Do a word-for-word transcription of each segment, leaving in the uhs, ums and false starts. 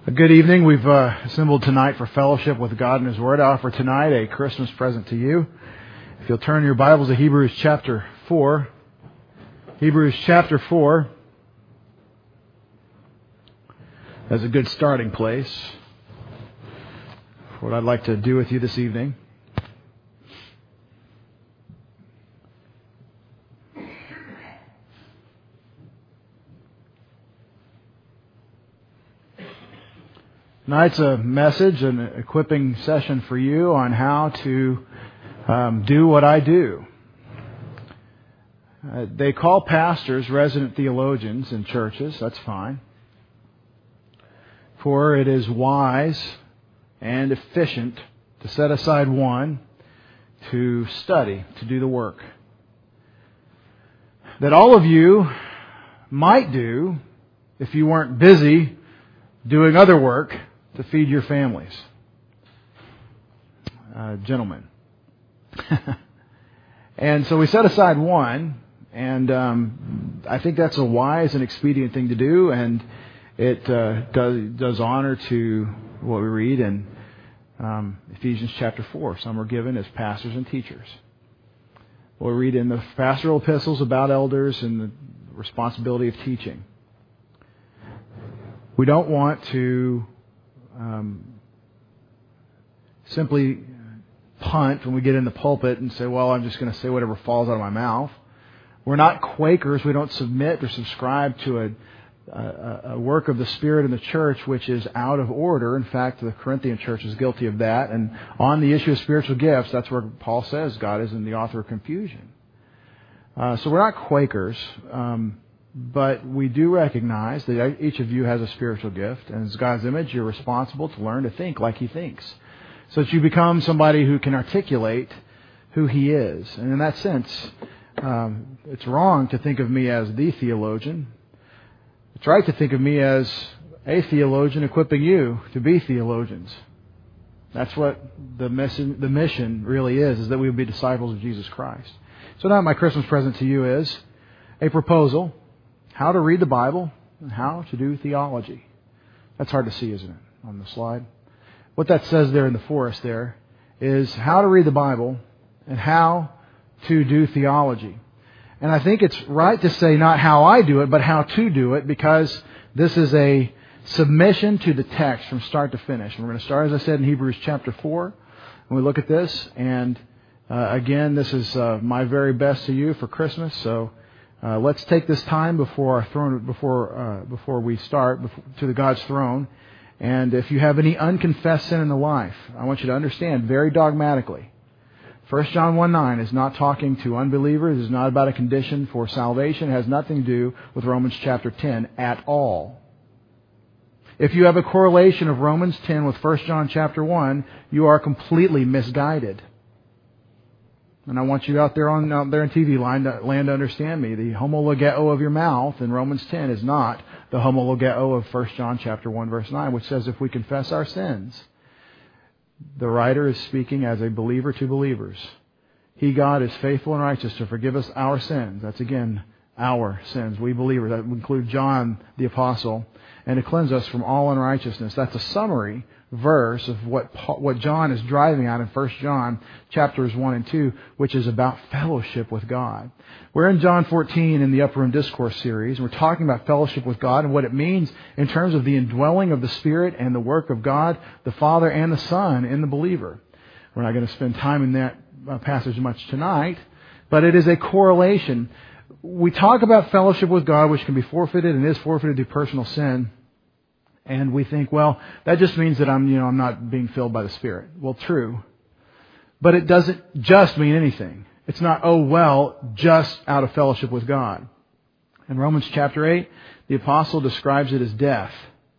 Good evening. We've uh, assembled tonight for fellowship with God and His Word. I offer tonight a Christmas present to you. If you'll turn your Bibles to Hebrews chapter four. Hebrews chapter four. That's a good starting place for what I'd like to do with you this evening. Tonight's a message, an equipping session for you on how to um, do what I do. Uh, they call pastors resident theologians in churches. That's fine. For it is wise and efficient to set aside one to study, to do the work that all of you might do if you weren't busy doing other work to feed your families. Uh, gentlemen. And so we set aside one, and um, I think that's a wise and expedient thing to do, and it uh, does, does honor to what we read in um, Ephesians chapter four. Some are given as pastors and teachers. We'll read in the pastoral epistles about elders and the responsibility of teaching. We don't want to Um, simply punt when we get in the pulpit and say, well, I'm just going to say whatever falls out of my mouth. We're not Quakers. We don't submit or subscribe to a, a, a work of the Spirit in the church which is out of order. In fact, the Corinthian church is guilty of that. And on the issue of spiritual gifts, that's where Paul says God isn't the author of confusion. Uh, so we're not Quakers. Um, But we do recognize that each of you has a spiritual gift, and as God's image, you're responsible to learn to think like He thinks, so that you become somebody who can articulate who He is. And in that sense, um, it's wrong to think of me as the theologian. It's right to think of me as a theologian equipping you to be theologians. That's what the mission, the mission really is, is that we would be disciples of Jesus Christ. So now my Christmas present to you is a proposal. How to read the Bible and how to do theology. That's hard to see, isn't it, on the slide? What that says there in the forest there is how to read the Bible and how to do theology. And I think it's right to say not how I do it, but how to do it, because this is a submission to the text from start to finish. And we're going to start, as I said, in Hebrews chapter four. And we look at this, and uh, again, this is uh, my very best to you for Christmas, so Uh, let's take this time before our throne, before uh, before we start before, to the God's throne. And if you have any unconfessed sin in the life, I want you to understand very dogmatically. First John one nine is not talking to unbelievers. It's not about a condition for salvation. It has nothing to do with Romans chapter ten at all. If you have a correlation of Romans ten with First John chapter one, you are completely misguided. And I want you out there on out there in T V land to, land to understand me. The homologeo of your mouth in Romans ten is not the homologeo of First John chapter one verse nine, which says if we confess our sins, the writer is speaking as a believer to believers. He, God, is faithful and righteous to forgive us our sins. That's again our sins. We believers. That would include John the Apostle. And to cleanse us from all unrighteousness. That's a summary verse of what Paul, what John is driving at in First John chapters one and two, which is about fellowship with God. We're in John fourteen in the Upper Room Discourse series. And we're talking about fellowship with God and what it means in terms of the indwelling of the Spirit and the work of God, the Father and the Son in the believer. We're not going to spend time in that passage much tonight, but it is a correlation. We talk about fellowship with God, which can be forfeited and is forfeited through personal sin. And we think, well, that just means that I'm, you know, I'm not being filled by the Spirit. Well, true. But it doesn't just mean anything. It's not, oh, well, just out of fellowship with God. In Romans chapter eight, the apostle describes it as death.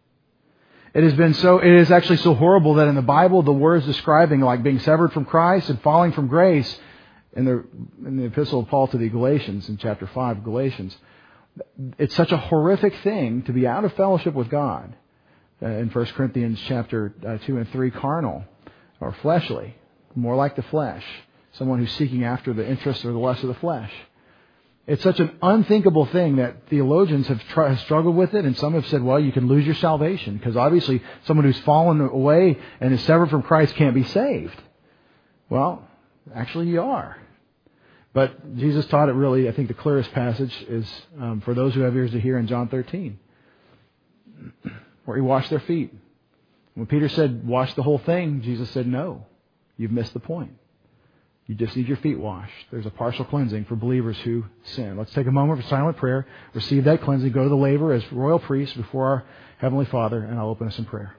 It has been so, it is actually so horrible that in the Bible, the words describing like being severed from Christ and falling from grace in the, in the epistle of Paul to the Galatians in chapter five of Galatians, it's such a horrific thing to be out of fellowship with God. Uh, in First Corinthians chapter uh, two and three, carnal or fleshly, more like the flesh, someone who's seeking after the interest or the lust of the flesh. It's such an unthinkable thing that theologians have, tr- have struggled with it, and some have said, well, you can lose your salvation, because obviously someone who's fallen away and is severed from Christ can't be saved. Well, actually you are. But Jesus taught it really, I think the clearest passage is um, for those who have ears to hear in John thirteen, where he washed their feet. When Peter said, wash the whole thing, Jesus said, no, you've missed the point. You just need your feet washed. There's a partial cleansing for believers who sin. Let's take a moment for silent prayer, receive that cleansing, go to the laver as royal priests before our Heavenly Father, and I'll open us in prayer.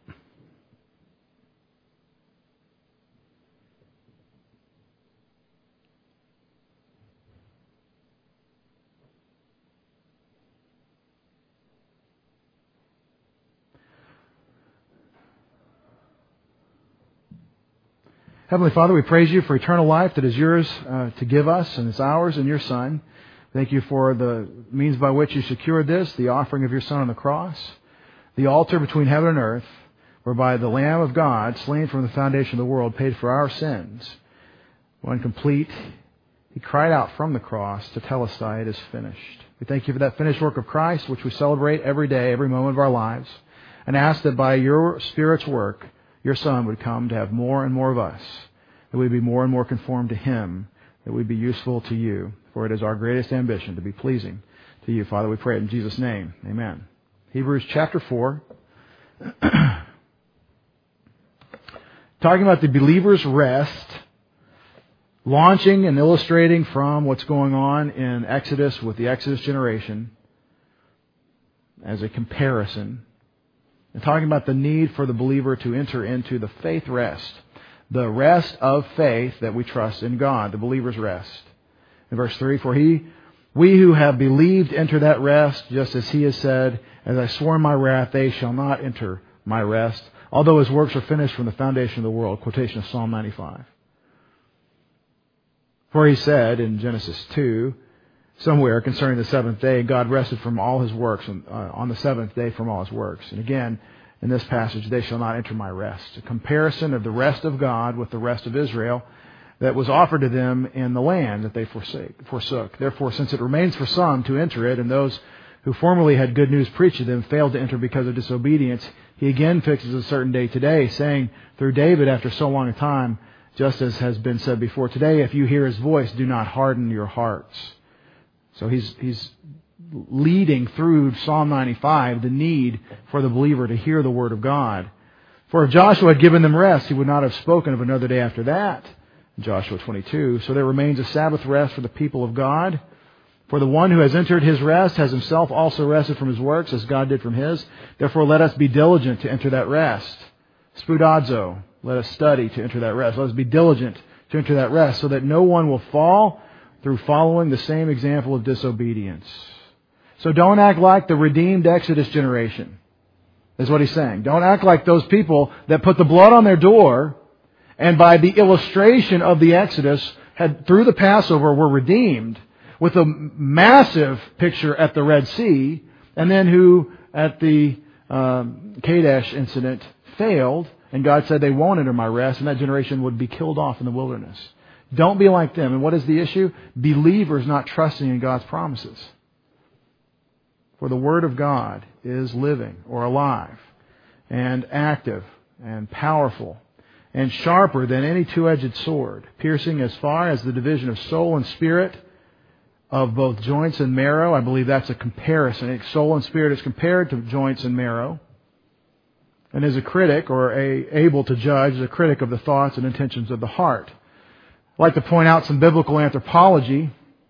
Heavenly Father, we praise you for eternal life that is yours uh, to give us, and it's ours in your Son. Thank you for the means by which you secured this, the offering of your Son on the cross, the altar between heaven and earth, whereby the Lamb of God, slain from the foundation of the world, paid for our sins. When complete, he cried out from the cross to Telestai, it is finished. We thank you for that finished work of Christ, which we celebrate every day, every moment of our lives, and ask that by your Spirit's work, your Son would come to have more and more of us, that we'd be more and more conformed to Him, that we'd be useful to you, for it is our greatest ambition to be pleasing to you. Father, we pray it in Jesus' name. Amen. Hebrews chapter four. Talking about the believer's rest, launching and illustrating from what's going on in Exodus with the Exodus generation as a comparison. And talking about the need for the believer to enter into the faith rest. The rest of faith that we trust in God. The believer's rest. In verse three, for he, we who have believed enter that rest, just as he has said, as I swore in my wrath, they shall not enter my rest, although his works are finished from the foundation of the world. Quotation of Psalm ninety-five. For he said in Genesis two, somewhere concerning the seventh day, God rested from all His works uh, on the seventh day from all His works. And again, in this passage, they shall not enter my rest. A comparison of the rest of God with the rest of Israel that was offered to them in the land that they forsake, forsook. Therefore, since it remains for some to enter it, and those who formerly had good news preached to them failed to enter because of disobedience, He again fixes a certain day today, saying through David after so long a time, just as has been said before, today if you hear His voice, do not harden your hearts. So he's he's leading through Psalm ninety-five the need for the believer to hear the Word of God. For if Joshua had given them rest, he would not have spoken of another day after that. Joshua twenty-two. So there remains a Sabbath rest for the people of God. For the one who has entered his rest has himself also rested from his works, as God did from His. Therefore let us be diligent to enter that rest. Spoudazo. Let us study to enter that rest. Let us be diligent to enter that rest, so that no one will fall through following the same example of disobedience. So don't act like the redeemed Exodus generation, is what he's saying. Don't act like those people that put the blood on their door and by the illustration of the Exodus had through the Passover were redeemed, with a massive picture at the Red Sea, and then who at the um, Kadesh incident failed, and God said they won't enter my rest, and that generation would be killed off in the wilderness. Don't be like them. And what is the issue? Believers not trusting in God's promises. For the Word of God is living or alive and active and powerful and sharper than any two-edged sword, piercing as far as the division of soul and spirit, of both joints and marrow. I believe that's a comparison. Soul and spirit is compared to joints and marrow. And is a critic, or a, able to judge, is a critic of the thoughts and intentions of the heart. I'd like to point out some biblical anthropology.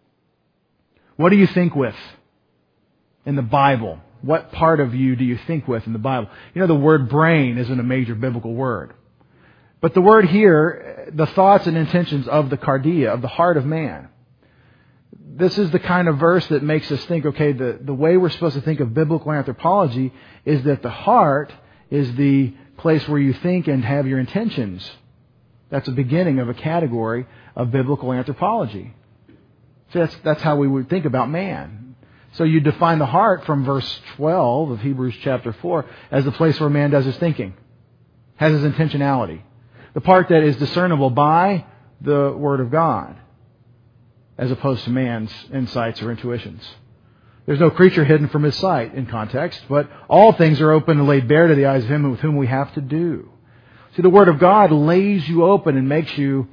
What do you think with in the Bible? What part of you do you think with in the Bible? You know, the word brain isn't a major biblical word. But the word here, the thoughts and intentions of the cardia, of the heart of man. This is the kind of verse that makes us think, okay, the, the way we're supposed to think of biblical anthropology is that the heart is the place where you think and have your intentions. That's the beginning of a category of biblical anthropology. So that's, that's how we would think about man. So you define the heart from verse twelve of Hebrews chapter four as the place where man does his thinking, has his intentionality. The part that is discernible by the Word of God. as opposed to man's insights or intuitions. There's no creature hidden from His sight in context, but all things are open and laid bare to the eyes of Him with whom we have to do. See, the Word of God lays you open and makes you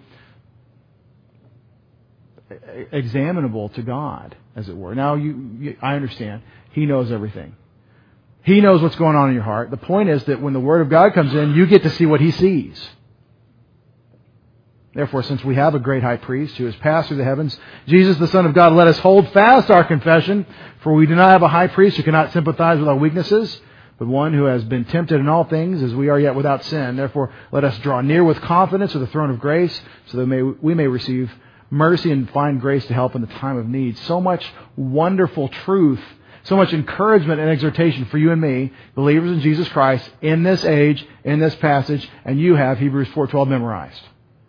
examinable to God, as it were. Now, you, you, I understand. He knows everything. He knows what's going on in your heart. The point is that when the Word of God comes in, you get to see what He sees. Therefore, since we have a great high priest who has passed through the heavens, Jesus the Son of God, let us hold fast our confession, for we do not have a high priest who cannot sympathize with our weaknesses, but one who has been tempted in all things as we are yet without sin. Therefore, let us draw near with confidence to the throne of grace, so that may, we may receive mercy and find grace to help in the time of need. So much wonderful truth, so much encouragement and exhortation for you and me, believers in Jesus Christ, in this age, in this passage, and you have Hebrews four twelve memorized.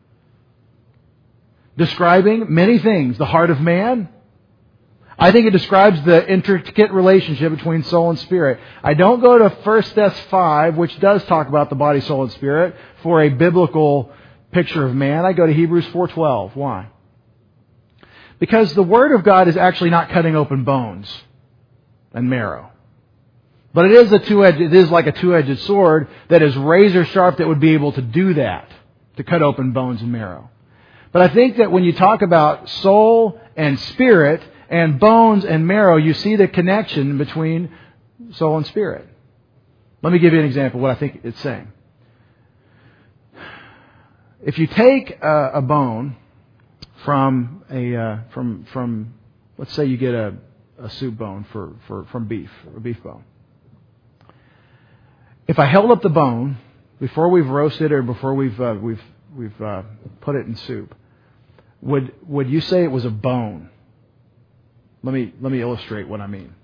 Describing many things. The heart of man. I think it describes the intricate relationship between soul and spirit. I don't go to First Thess five, which does talk about the body, soul, and spirit, for a biblical picture of man. I go to Hebrews four twelve. Why? Because the Word of God is actually not cutting open bones and marrow. But it is a two-edged, it is like a two-edged sword that is razor sharp that would be able to do that, to cut open bones and marrow. But I think that when you talk about soul and spirit and bones and marrow, you see the connection between soul and spirit. Let me give you an example of what I think it's saying. If you take a, a bone from a uh, from from let's say you get a, a soup bone for, for from beef, a beef bone. If I held up the bone before we've roasted or before we've uh, we've we've uh, put it in soup, Would would you say it was a bone? Let me let me illustrate what I mean.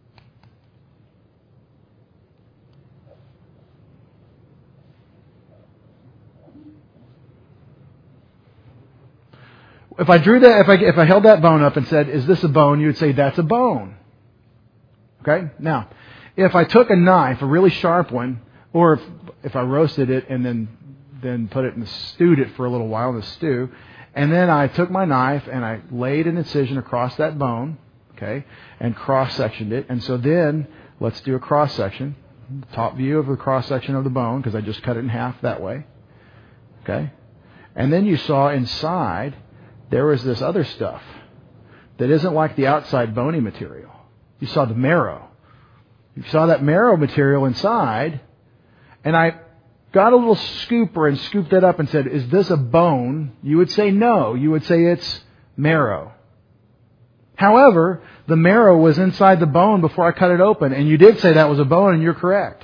If I drew that, if I if I held that bone up and said, "Is this a bone?" You would say, "That's a bone." Okay. Now, if I took a knife, a really sharp one, or if if I roasted it and then then put it and stewed it for a little while in the stew. And then I took my knife and I laid an incision across that bone, okay, and cross-sectioned it. And so then, let's do a cross-section, top view of the cross-section of the bone, because I just cut it in half that way, okay. And then you saw inside, there was this other stuff that isn't like the outside bony material. You saw the marrow. You saw that marrow material inside, and I got a little scooper and scooped it up and said, "Is this a bone?" You would say no. You would say it's marrow. However, the marrow was inside the bone before I cut it open. And you did say that was a bone, and you're correct.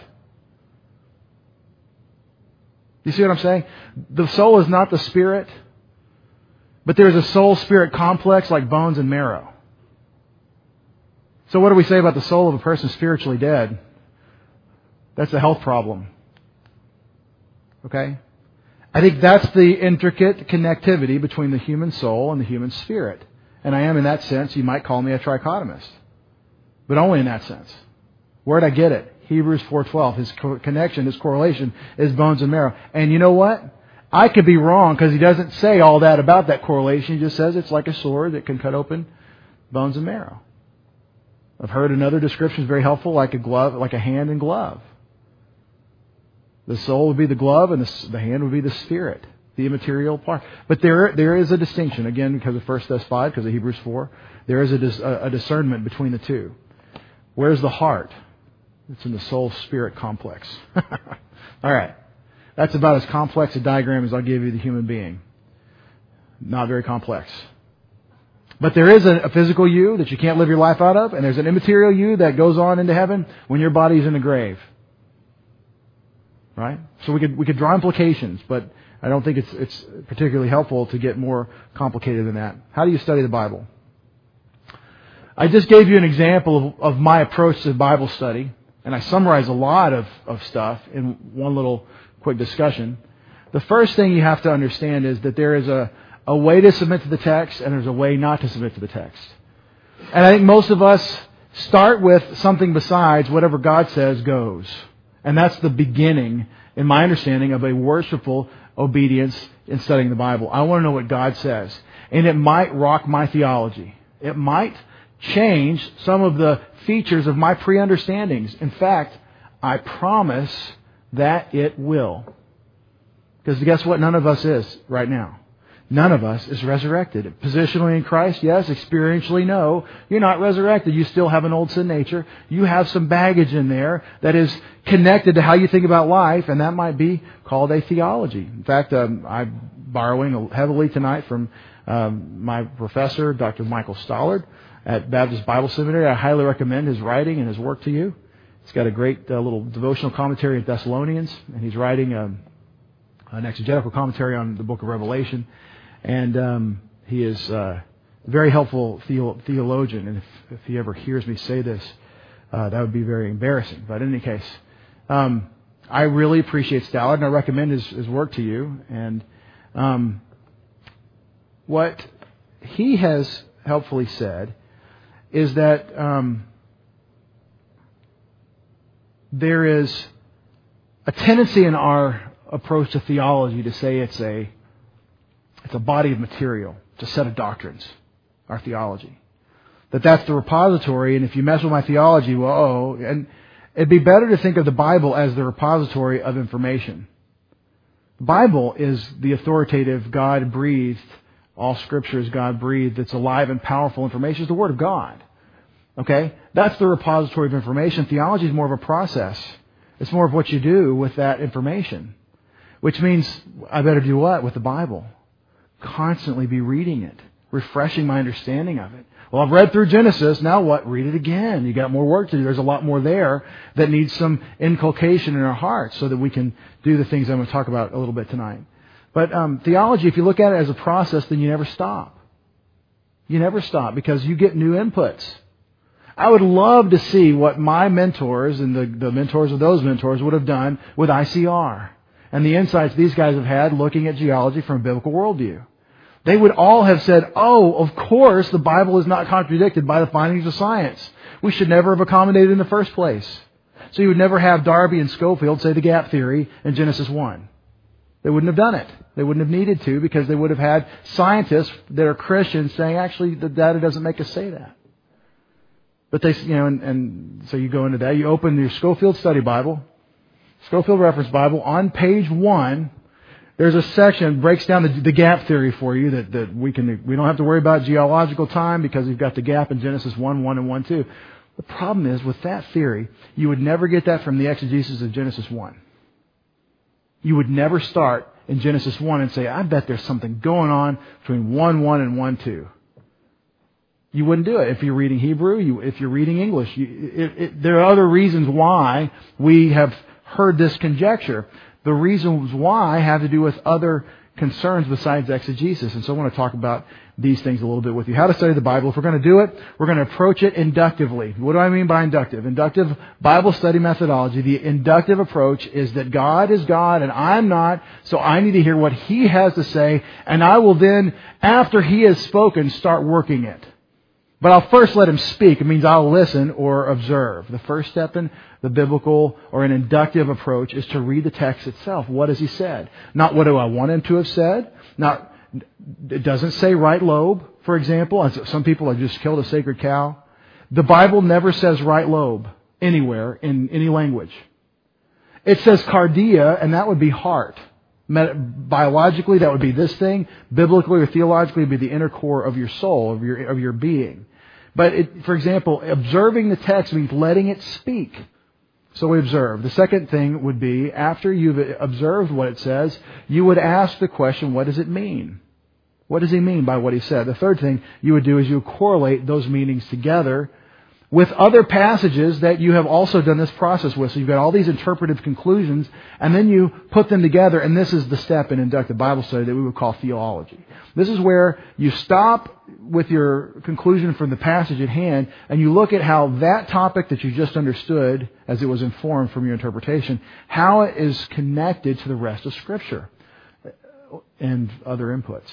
You see what I'm saying? The soul is not the spirit. But there's a soul-spirit complex like bones and marrow. So what do we say about the soul of a person spiritually dead? That's a health problem. Okay? I think that's the intricate connectivity between the human soul and the human spirit. And I am, in that sense, you might call me a trichotomist. But only in that sense. Where'd I get it? Hebrews four twelve. His co- connection, his correlation is bones and marrow. And you know what? I could be wrong because he doesn't say all that about that correlation. He just says it's like a sword that can cut open bones and marrow. I've heard another description is very helpful, like a glove, like a hand and glove. The soul would be the glove, and the, the hand would be the spirit, the immaterial part. But there, there is a distinction, again, because of First Thess five, because of Hebrews four. There is a, dis, a, a discernment between the two. Where's the heart? It's in the soul-spirit complex. All right. That's about as complex a diagram as I'll give you the human being. Not very complex. But there is a, a physical you that you can't live your life out of, and there's an immaterial you that goes on into heaven when your body's in the grave. Right? So we could we could draw implications, but I don't think it's it's particularly helpful to get more complicated than that. How do you study the Bible? I just gave you an example of, of my approach to Bible study, and I summarize a lot of, of stuff in one little quick discussion. The first thing you have to understand is that there is a, a way to submit to the text, and there's a way not to submit to the text. And I think most of us start with something besides whatever God says goes. And that's the beginning, in my understanding, of a worshipful obedience in studying the Bible. I want to know what God says. and it might rock my theology. It might change some of the features of my pre-understandings. In fact, I promise that it will. Because guess what? None of us is right now. None of us is resurrected. Positionally in Christ, yes. Experientially, no. You're not resurrected. You still have an old sin nature. You have some baggage in there that is connected to how you think about life, and that might be called a theology. In fact, um, I'm borrowing heavily tonight from um, my professor, Doctor Michael Stollard, at Baptist Bible Seminary. I highly recommend his writing and his work to you. He's got a great uh, little devotional commentary in Thessalonians, and he's writing um, an exegetical commentary on the book of Revelation. And um, he is uh, a very helpful theo- theologian. And if, if he ever hears me say this, uh, that would be very embarrassing. But in any case, um, I really appreciate Stallard, and I recommend his, his work to you. And um, what he has helpfully said is that um, there is a tendency in our approach to theology to say it's a It's a body of material. It's a set of doctrines, our theology. That that's the repository, and if you mess with my theology, well, oh, and it'd be better to think of the Bible as the repository of information. The Bible is the authoritative, God-breathed, all Scripture is God-breathed, it's alive and powerful information. It's the Word of God. Okay? That's the repository of information. Theology is more of a process. It's more of what you do with that information. Which means I better do what with the Bible? Constantly be reading it, refreshing my understanding of it. Well, I've read through Genesis, now what? Read it again. You got more work to do. There's a lot more there that needs some inculcation in our hearts so that we can do the things I'm going to talk about a little bit tonight. But um, theology, if you look at it as a process, then you never stop. You never stop because you get new inputs. I would love to see what my mentors and the, the mentors of those mentors would have done with I C R. And the insights these guys have had looking at geology from a biblical worldview. They would all have said, oh, of course, the Bible is not contradicted by the findings of science. We should never have accommodated in the first place. So you would never have Darby and Schofield say the gap theory in Genesis one. They wouldn't have done it. They wouldn't have needed to because they would have had scientists that are Christians saying, actually, the data doesn't make us say that. But they, you know, and, and so you go into that. You open your Schofield Study Bible, Schofield Reference Bible, on page one, there's a section that breaks down the, the gap theory for you that, that we can we don't have to worry about geological time because we've got the gap in Genesis one, one, and one, two. The problem is with that theory, you would never get that from the exegesis of Genesis one. You would never start in Genesis one and say, I bet there's something going on between one, one, and one, two. You wouldn't do it. If you're reading Hebrew, you, if you're reading English, you, it, it, there are other reasons why we have heard this conjecture. The reasons why have to do with other concerns besides exegesis. And so I want to talk about these things a little bit with you. How to study the Bible. If we're going to do it, we're going to approach it inductively. What do I mean by inductive? Inductive Bible study methodology. The inductive approach is that God is God and I'm not, so I need to hear what He has to say, and I will then, after He has spoken, start working it. But I'll first let Him speak. It means I'll listen or observe. The first step in the biblical or an inductive approach is to read the text itself. What has He said? Not what do I want Him to have said. Not, it doesn't say right lobe, for example. Some people have just killed a sacred cow. The Bible never says right lobe anywhere in any language. It says cardia, and that would be heart. Biologically, that would be this thing. Biblically or theologically, it would be the inner core of your soul, of your of your being. But, it, for example, observing the text means letting it speak. So we observe. The second thing would be, after you've observed what it says, you would ask the question, what does it mean? What does He mean by what He said? The third thing you would do is you correlate those meanings together with other passages that you have also done this process with. So you've got all these interpretive conclusions, and then you put them together, and this is the step in inductive Bible study that we would call theology. This is where you stop with your conclusion from the passage at hand, and you look at how that topic that you just understood, as it was informed from your interpretation, how it is connected to the rest of Scripture and other inputs.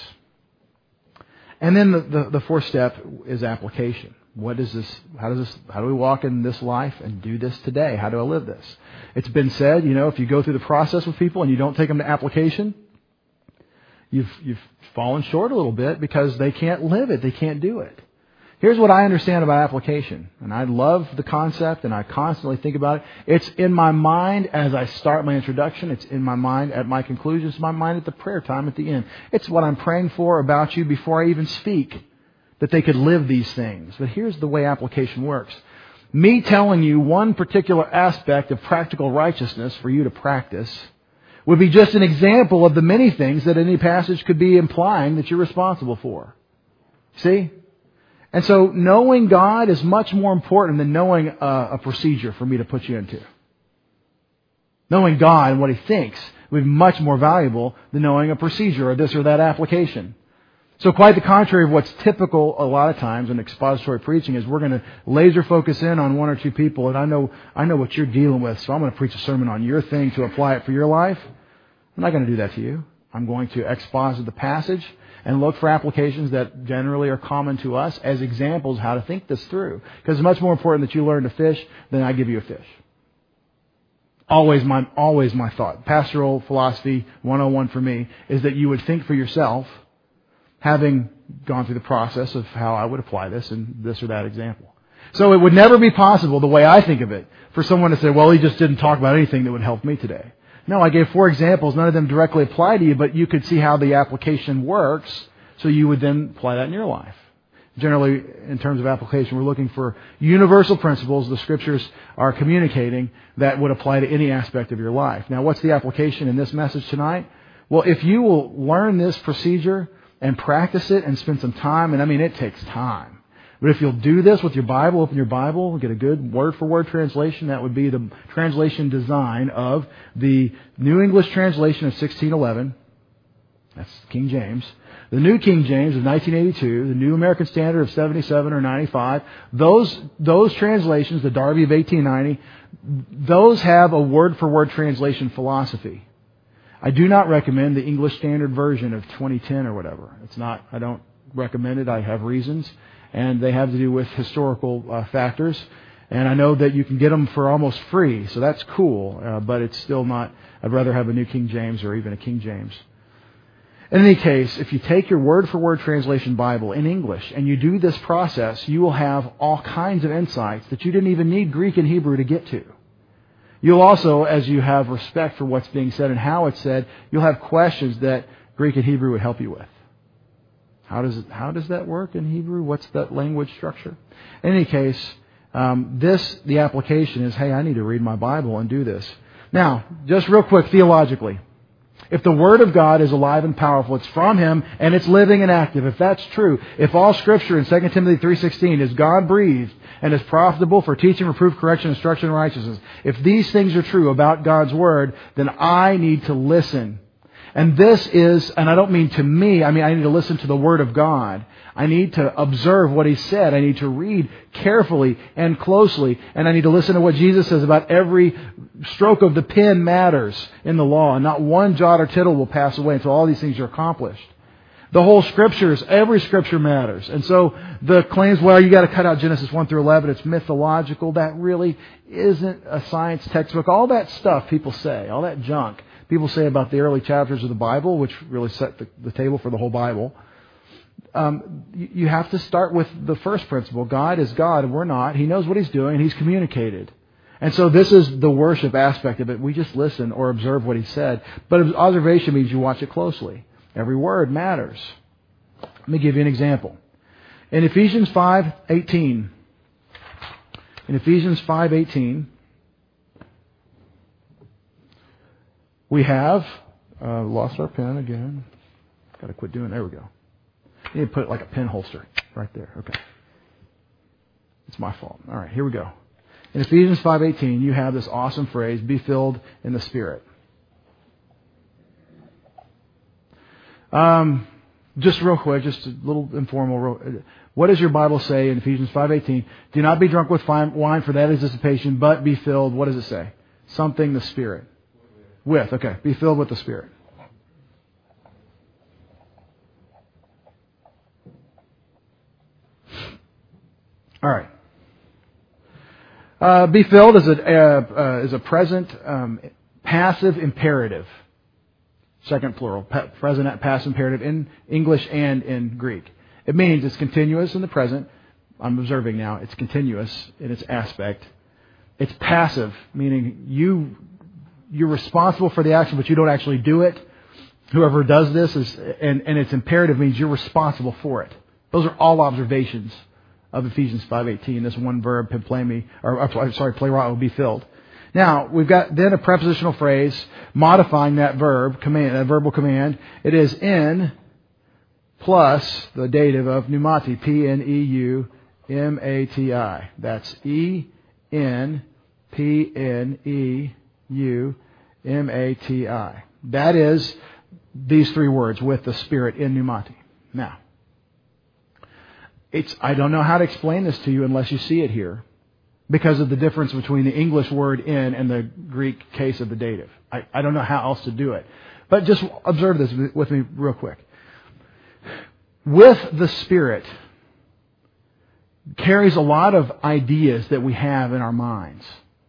And then the, the, the fourth step is application. What is this? How does this? How do we walk in this life and do this today? How do I live this? It's been said, you know, if you go through the process with people and you don't take them to application, you've, you've fallen short a little bit because they can't live it. They can't do it. Here's what I understand about application. And I love the concept and I constantly think about it. It's in my mind as I start my introduction. It's in my mind at my conclusion. It's in my mind at the prayer time at the end. It's what I'm praying for about you before I even speak, that they could live these things. But here's the way application works. Me telling you one particular aspect of practical righteousness for you to practice would be just an example of the many things that any passage could be implying that you're responsible for. See? And so knowing God is much more important than knowing a, a procedure for me to put you into. Knowing God and what He thinks would be much more valuable than knowing a procedure or this or that application. So quite the contrary of what's typical a lot of times in expository preaching is we're going to laser focus in on one or two people, and I know I know what you're dealing with, so I'm going to preach a sermon on your thing to apply it for your life. I'm not going to do that to you. I'm going to exposit the passage and look for applications that generally are common to us as examples how to think this through. Because it's much more important that you learn to fish than I give you a fish. Always my, always my thought. Pastoral philosophy one oh one for me is that you would think for yourself, having gone through the process of how I would apply this in this or that example. So it would never be possible, the way I think of it, for someone to say, well, he just didn't talk about anything that would help me today. No, I gave four examples. None of them directly apply to you, but you could see how the application works, so you would then apply that in your life. Generally, in terms of application, we're looking for universal principles the Scriptures are communicating that would apply to any aspect of your life. Now, what's the application in this message tonight? Well, if you will learn this procedure and practice it and spend some time, and I mean, it takes time. But if you'll do this with your Bible, open your Bible, get a good word-for-word translation, that would be the translation design of the New English translation of sixteen eleven. That's King James. The New King James of nineteen eighty-two, the New American Standard of seventy-seven or ninety-five. Those, those translations, the Darby of eighteen ninety, those have a word-for-word translation philosophy. I do not recommend the English Standard Version of twenty ten or whatever. It's not, I don't recommend it. I have reasons. And they have to do with historical uh, factors. And I know that you can get them for almost free, so that's cool. Uh, but it's still not, I'd rather have a New King James or even a King James. In any case, if you take your word-for-word translation Bible in English and you do this process, you will have all kinds of insights that you didn't even need Greek and Hebrew to get to. You'll also, as you have respect for what's being said and how it's said, you'll have questions that Greek and Hebrew would help you with. How does it, how does that work in Hebrew? What's that language structure? In any case, um, this, the application is, hey, I need to read my Bible and do this. Now, just real quick, theologically. If the Word of God is alive and powerful, it's from Him, and it's living and active. If that's true, if all Scripture in Second Timothy three sixteen is God-breathed and is profitable for teaching, reproof, correction, instruction, and righteousness, if these things are true about God's Word, then I need to listen. And this is, and I don't mean to me, I mean I need to listen to the Word of God. I need to observe what He said. I need to read carefully and closely. And I need to listen to what Jesus says about every stroke of the pen matters in the law. And not one jot or tittle will pass away until all these things are accomplished. The whole Scriptures, every Scripture matters. And so the claims, well, you got to cut out Genesis one through eleven, it's mythological, that really isn't a science textbook. All that stuff people say, all that junk people say about the early chapters of the Bible, which really set the, the table for the whole Bible. Um, you, you have to start with the first principle. God is God and we're not. He knows what He's doing and He's communicated. And so this is the worship aspect of it. We just listen or observe what He said. But observation means you watch it closely. Every word matters. Let me give you an example. In Ephesians five eighteen, in Ephesians five eighteen, we have, uh, lost our pen again. Got to quit doing, there we go. You need to put it like a pen holster right there. Okay. It's my fault. All right, here we go. In Ephesians five eighteen, you have this awesome phrase, be filled in the Spirit. Um, just real quick, just a little informal. What does your Bible say in Ephesians five eighteen? Do not be drunk with wine, for that is dissipation, but be filled, what does it say? Something the Spirit. With, okay. Be filled with the Spirit. All right. Uh, be filled is a, uh, uh, is a present um, passive imperative. Second plural. Present, past imperative in English and in Greek. It means it's continuous in the present. I'm observing now. It's continuous in its aspect. It's passive, meaning you, you're responsible for the action, but you don't actually do it. Whoever does this is, and, and it's imperative means you're responsible for it. Those are all observations of Ephesians five eighteen. This one verb, pimplemi, or, or sorry, plerao, will be filled. Now, we've got then a prepositional phrase modifying that verb, command, that verbal command. It is in plus the dative of pneumati, P N E U M A T I. That's E N P N E U M A T I. That is these three words, with the Spirit in pneumati. Now, it's I don't know how to explain this to you unless you see it here, because of the difference between the English word in and the Greek case of the dative. I, I don't know how else to do it. But just observe this with me real quick. With the Spirit carries a lot of ideas that we have in our minds.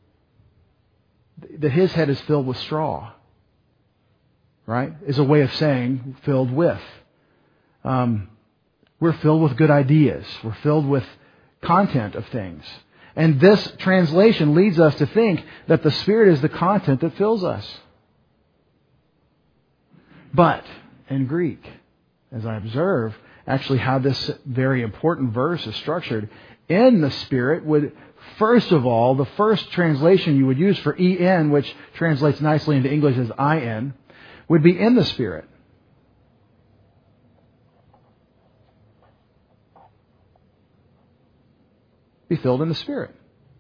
That His head is filled with straw. Right? Is a way of saying filled with. Um, we're filled with good ideas. We're filled with content of things. And this translation leads us to think that the Spirit is the content that fills us. But in Greek, as I observe, actually how this very important verse is structured, in the Spirit would, first of all, the first translation you would use for E N, which translates nicely into English as I N, would be in the Spirit. Be filled in the Spirit.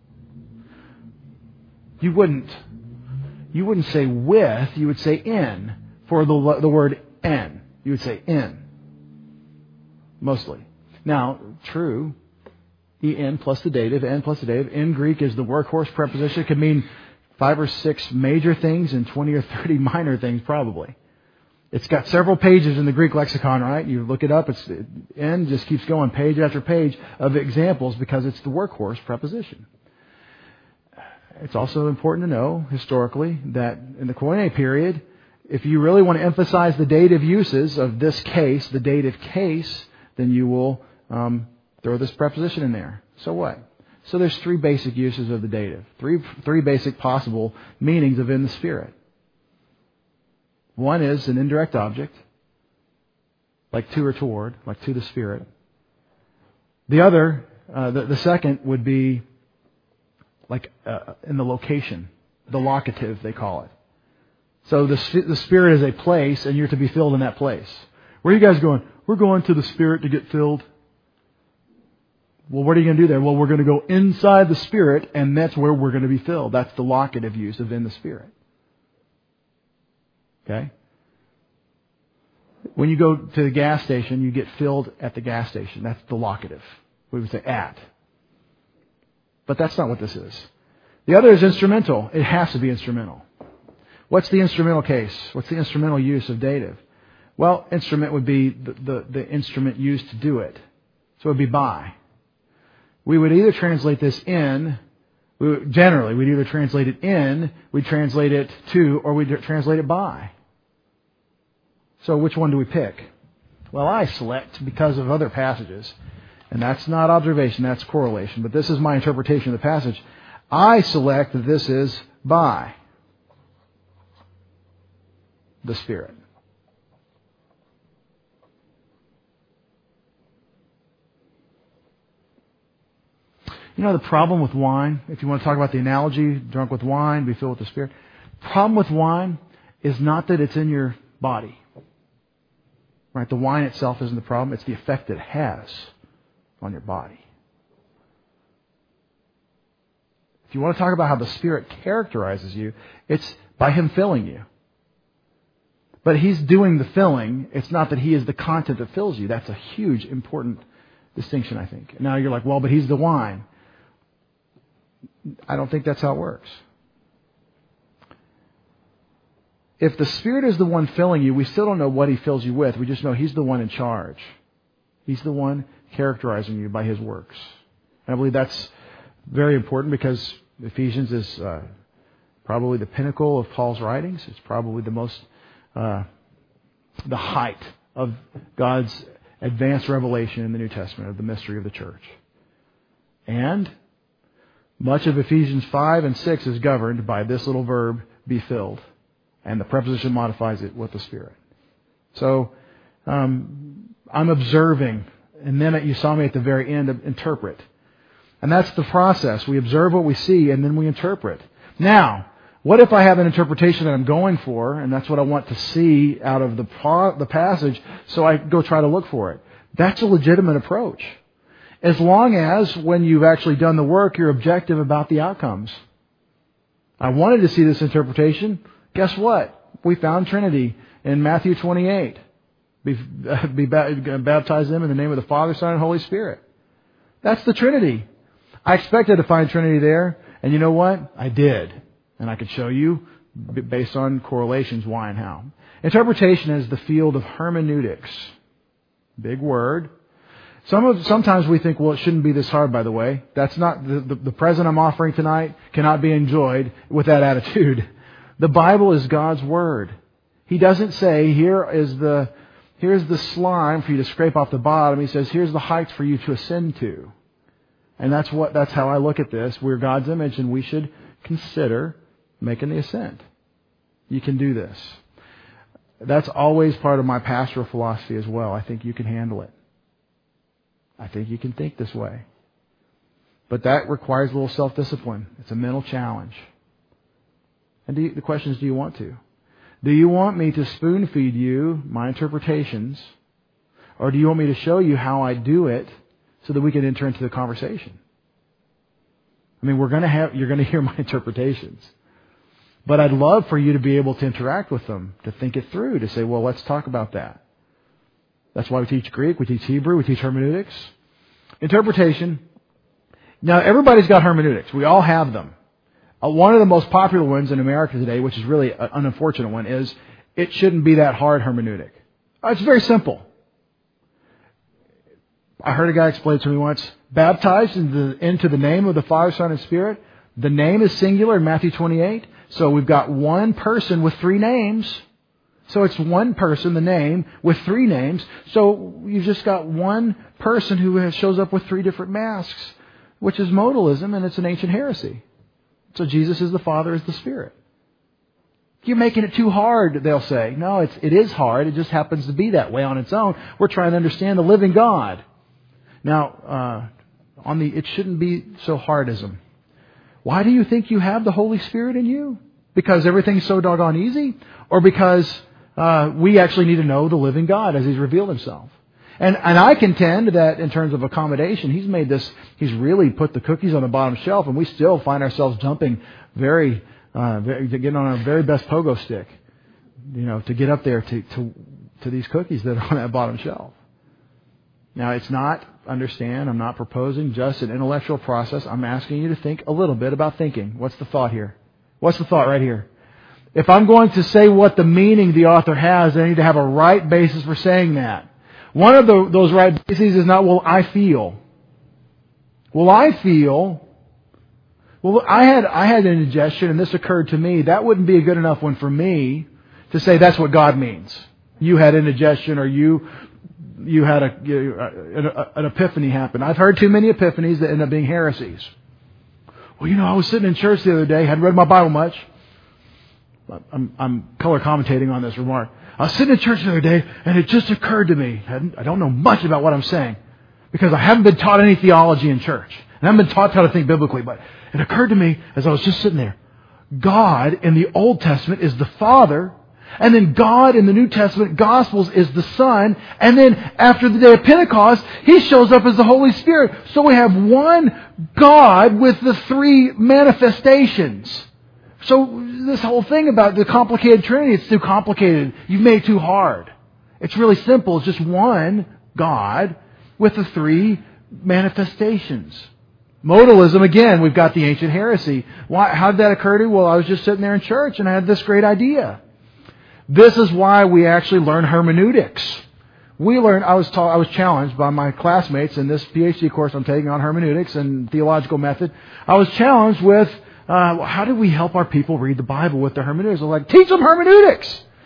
You wouldn't, you wouldn't say with, you would say in for the, the word en. You would say in. Mostly. Now, true, en plus the dative, en plus the dative, in Greek is the workhorse preposition. It could mean five or six major things and twenty or thirty minor things probably. It's got several pages in the Greek lexicon, right? You look it up, it's en just keeps going page after page of examples because it's the workhorse preposition. It's also important to know historically that in the Koine period, if you really want to emphasize the dative uses of this case, the dative case, then you will um, throw this preposition in there. So what? So there's three basic uses of the dative. Three, three basic possible meanings of in the Spirit. One is an indirect object, like to or toward, like to the Spirit. The other, uh, the, the second would be like uh, in the location, the locative they call it. So the the Spirit is a place, and you're to be filled in that place. Where are you guys going? We're going to the Spirit to get filled. Well, what are you going to do there? Well, we're going to go inside the Spirit, and that's where we're going to be filled. That's the locative use of in the Spirit. Okay? When you go to the gas station, you get filled at the gas station. That's the locative. We would say at. But that's not what this is. The other is instrumental. It has to be instrumental. What's the instrumental case? What's the instrumental use of dative? Well, instrument would be the, the, the instrument used to do it. So it would be by. We would either translate this in, we would, generally, we'd either translate it in, we'd translate it to, or we'd translate it by. So which one do we pick? Well, I select because of other passages. And that's not observation, that's correlation. But this is my interpretation of the passage. I select that this is by the Spirit. You know the problem with wine, if you want to talk about the analogy, drunk with wine, be filled with the Spirit. The problem with wine is not that it's in your body. Right? The wine itself isn't the problem, it's the effect it has on your body. If you want to talk about how the Spirit characterizes you, it's by Him filling you. But He's doing the filling. It's not that He is the content that fills you. That's a huge, important distinction, I think. Now you're like, well, but He's the wine. I don't think that's how it works. If the Spirit is the one filling you, we still don't know what He fills you with. We just know He's the one in charge. He's the one characterizing you by His works. And I believe that's very important because Ephesians is uh, probably the pinnacle of Paul's writings. It's probably the most uh, the height of God's advanced revelation in the New Testament of the mystery of the church. And much of Ephesians five and six is governed by this little verb, be filled. And the preposition modifies it with the Spirit. So, um, I'm observing. And then you saw me at the very end of interpret. And that's the process. We observe what we see and then we interpret. Now, what if I have an interpretation that I'm going for, and that's what I want to see out of the the passage, so I go try to look for it? That's a legitimate approach. As long as, when you've actually done the work, you're objective about the outcomes. I wanted to see this interpretation. Guess what? We found Trinity in Matthew twenty-eight. Be, be baptize them in the name of the Father, Son, and Holy Spirit. That's the Trinity. I expected to find Trinity there, and you know what? I did. And I could show you, based on correlations, why and how. Interpretation is the field of hermeneutics. Big word. Some of, sometimes we think, well, it shouldn't be this hard, by the way. That's not, the, the, the present I'm offering tonight cannot be enjoyed with that attitude. The Bible is God's Word. He doesn't say, here is the, here's the slime for you to scrape off the bottom. He says, here's the heights for you to ascend to. And that's what, that's how I look at this. We're God's image and we should consider making the ascent. You can do this. That's always part of my pastoral philosophy as well. I think you can handle it. I think you can think this way. But that requires a little self-discipline. It's a mental challenge. And do you, the question is, do you want to? Do you want me to spoon-feed you my interpretations? Or do you want me to show you how I do it so that we can enter into the conversation? I mean, we're going to have, you're going to hear my interpretations. But I'd love for you to be able to interact with them, to think it through, to say, well, let's talk about that. That's why we teach Greek, we teach Hebrew, we teach hermeneutics. Interpretation. Now, everybody's got hermeneutics. We all have them. Uh, one of the most popular ones in America today, which is really an unfortunate one, is it shouldn't be that hard hermeneutic. Uh, it's very simple. I heard a guy explain to me once, baptized into the, into the name of the Father, Son, and Spirit. The name is singular in Matthew twenty-eight. So we've got one person with three names. So it's one person, the name, with three names. So you've just got one person who has, shows up with three different masks, which is modalism, and it's an ancient heresy. So Jesus is the Father, is the Spirit. You're making it too hard, they'll say. No, it's, it is hard. It just happens to be that way on its own. We're trying to understand the living God. Now, uh, on the it shouldn't be so hardism. Why do you think you have the Holy Spirit in you? Because everything's so doggone easy? Or because uh, we actually need to know the living God as He's revealed Himself? And and I contend that in terms of accommodation, He's made this, He's really put the cookies on the bottom shelf, and we still find ourselves jumping very, uh, very getting on our very best pogo stick, you know, to get up there to, to, to these cookies that are on that bottom shelf. Now, it's not, understand, I'm not proposing just an intellectual process. I'm asking you to think a little bit about thinking. What's the thought here? What's the thought right here? If I'm going to say what the meaning the author has, I need to have a right basis for saying that. One of the, those right bases is not, well, I feel. Well, I feel. Well, I had, I had an indigestion, and this occurred to me. That wouldn't be a good enough one for me to say that's what God means. You had indigestion, or you... you had a, you, a, an epiphany happen. I've heard too many epiphanies that end up being heresies. Well, you know, I was sitting in church the other day, hadn't read my Bible much. I'm, I'm color commentating on this remark. I was sitting in church the other day, and it just occurred to me, I don't know much about what I'm saying, because I haven't been taught any theology in church. And I haven't been taught how to think biblically, but it occurred to me as I was just sitting there, God in the Old Testament is the Father, and then God in the New Testament Gospels is the Son. And then after the day of Pentecost, He shows up as the Holy Spirit. So we have one God with the three manifestations. So this whole thing about the complicated Trinity, it's too complicated. You've made it too hard. It's really simple. It's just one God with the three manifestations. Modalism, again, we've got the ancient heresy. Why? How did that occur to me? Well, I was just sitting there in church and I had this great idea. This is why we actually learn hermeneutics. We learned, I was taught, I was challenged by my classmates in this PhD course I'm taking on hermeneutics and theological method. I was challenged with, uh, how do we help our people read the Bible with their hermeneutics? I was like, teach them hermeneutics.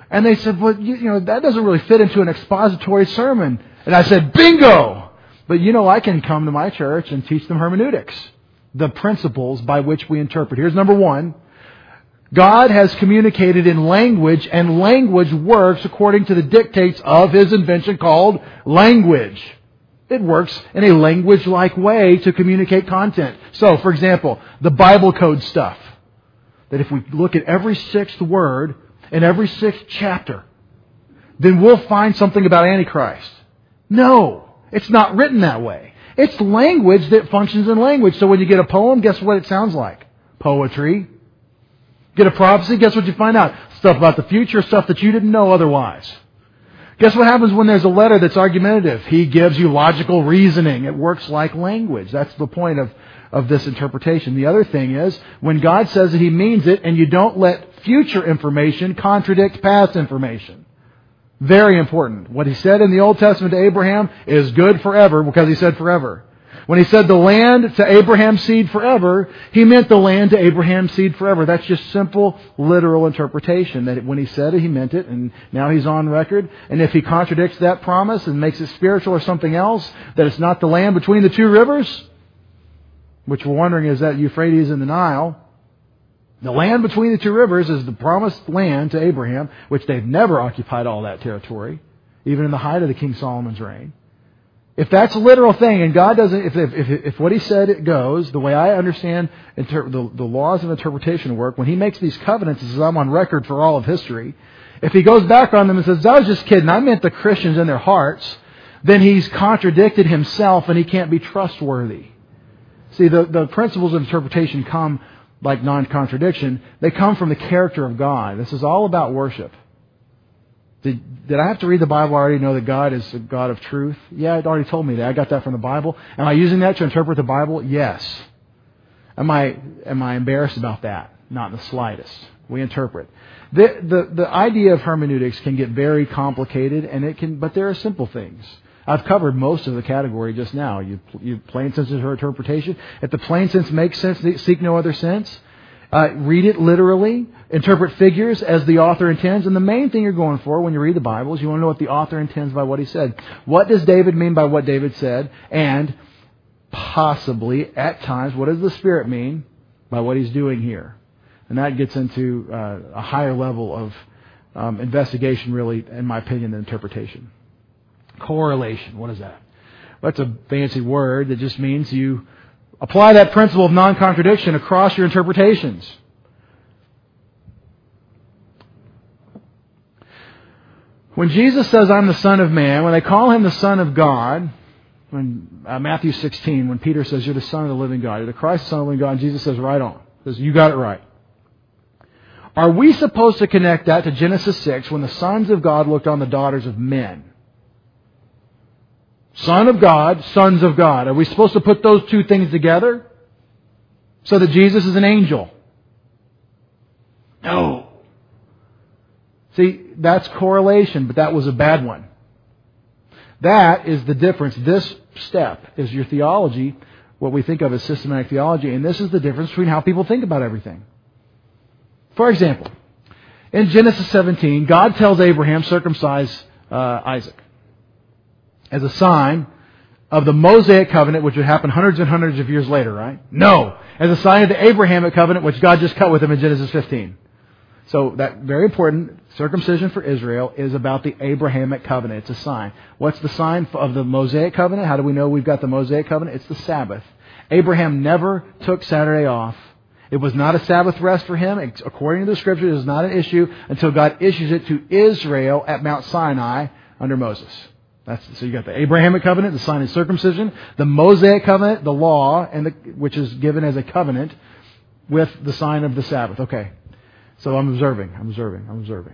And they said, well, you, you know, that doesn't really fit into an expository sermon. And I said, bingo! But you know, I can come to my church and teach them hermeneutics, the principles by which we interpret. Here's number one. God has communicated in language, and language works according to the dictates of His invention called language. It works in a language-like way to communicate content. So, for example, the Bible code stuff. That if we look at every sixth word in every sixth chapter, then we'll find something about Antichrist. No, it's not written that way. It's language that functions in language. So when you get a poem, guess what it sounds like? Poetry. Get a prophecy, guess what you find out? Stuff about the future, stuff that you didn't know otherwise. Guess what happens when there's a letter that's argumentative? He gives you logical reasoning. It works like language. That's the point of, of this interpretation. The other thing is, when God says that He means it, and you don't let future information contradict past information. Very important. What He said in the Old Testament to Abraham is good forever because He said forever. When He said the land to Abraham's seed forever, He meant the land to Abraham's seed forever. That's just simple, literal interpretation. That when He said it, He meant it, and now He's on record. And if He contradicts that promise and makes it spiritual or something else, that it's not the land between the two rivers, which we're wondering is that Euphrates and the Nile. The land between the two rivers is the promised land to Abraham, which they've never occupied all that territory, even in the height of the King Solomon's reign. If that's a literal thing, and God doesn't, if if, if, if what He said it goes, the way I understand inter, the, the laws of interpretation work, when He makes these covenants, He says, I'm on record for all of history. If He goes back on them and says, I was just kidding, I meant the Christians in their hearts, then He's contradicted Himself and He can't be trustworthy. See, the, the principles of interpretation come like non-contradiction. They come from the character of God. This is all about worship. Did, did I have to read the Bible already to know that God is a God of truth? Yeah, it already told me that. I got that from the Bible. Am I using that to interpret the Bible? Yes. Am I am I embarrassed about that? Not in the slightest. We interpret. The, the, the idea of hermeneutics can get very complicated, and it can, but there are simple things. I've covered most of the category just now. You, you plain sense of interpretation. If the plain sense makes sense, seek no other sense. Uh, read it literally. Interpret figures as the author intends. And the main thing you're going for when you read the Bible is you want to know what the author intends by what he said. What does David mean by what David said? And possibly, at times, what does the Spirit mean by what He's doing here? And that gets into uh, a higher level of um, investigation, really, in my opinion, than interpretation. Correlation. What is that? Well, that's a fancy word that just means you apply that principle of non-contradiction across your interpretations. When Jesus says, I'm the Son of Man, when they call Him the Son of God, when uh, Matthew sixteen, when Peter says, you're the Son of the living God, you're the Christ, the Son of the living God, and Jesus says, right on. He says, you got it right. Are we supposed to connect that to Genesis six, when the sons of God looked on the daughters of men? Son of God, sons of God. Are we supposed to put those two things together so that Jesus is an angel? No. See, that's correlation, but that was a bad one. That is the difference. This step is your theology, what we think of as systematic theology, and this is the difference between how people think about everything. For example, in Genesis seventeen, God tells Abraham, circumcise uh, Isaac, as a sign of the Mosaic covenant, which would happen hundreds and hundreds of years later, right? No. As a sign of the Abrahamic covenant, which God just cut with him in Genesis fifteen. So that very important circumcision for Israel is about the Abrahamic covenant. It's a sign. What's the sign of the Mosaic covenant? How do we know we've got the Mosaic covenant? It's the Sabbath. Abraham never took Saturday off. It was not a Sabbath rest for him. According to the Scripture, it is not an issue until God issues it to Israel at Mount Sinai under Moses. That's, so you got the Abrahamic covenant, the sign of circumcision, the Mosaic covenant, the law, and the, which is given as a covenant with the sign of the Sabbath. Okay. So I'm observing, I'm observing, I'm observing.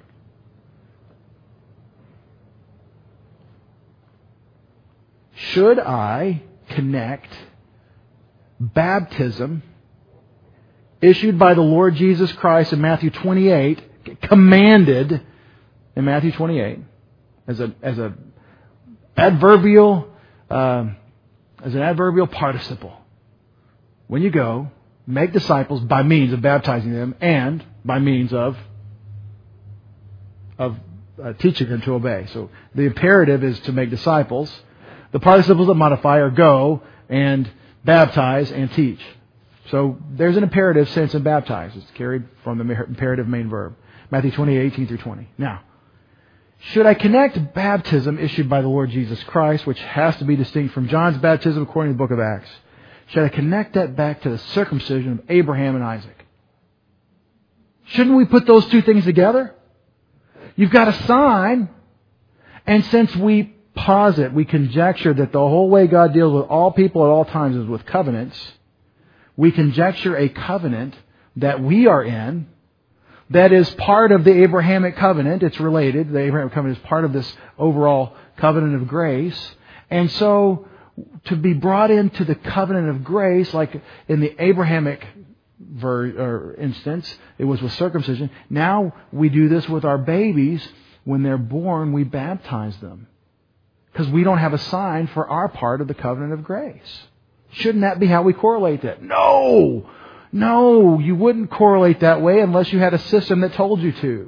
Should I connect baptism issued by the Lord Jesus Christ in Matthew twenty-eight, commanded in Matthew twenty-eight, as a as a adverbial uh, as an adverbial participle? When you go, make disciples by means of baptizing them and by means of of uh, teaching them to obey. So the imperative is to make disciples. The participles that modify are go and baptize and teach. So there's an imperative sense in baptize. It's carried from the imperative main verb. Matthew twenty, eighteen through twenty. Now, should I connect baptism issued by the Lord Jesus Christ, which has to be distinct from John's baptism according to the book of Acts, should I connect that back to the circumcision of Abraham and Isaac? Shouldn't we put those two things together? You've got a sign, and since we posit, we conjecture that the whole way God deals with all people at all times is with covenants, we conjecture a covenant that we are in that is part of the Abrahamic covenant. It's related. The Abrahamic covenant is part of this overall covenant of grace. And so, to be brought into the covenant of grace, like in the Abrahamic ver- or instance, it was with circumcision. Now we do this with our babies. When they're born, we baptize them. Because we don't have a sign for our part of the covenant of grace. Shouldn't that be how we correlate that? No! No, you wouldn't correlate that way unless you had a system that told you to.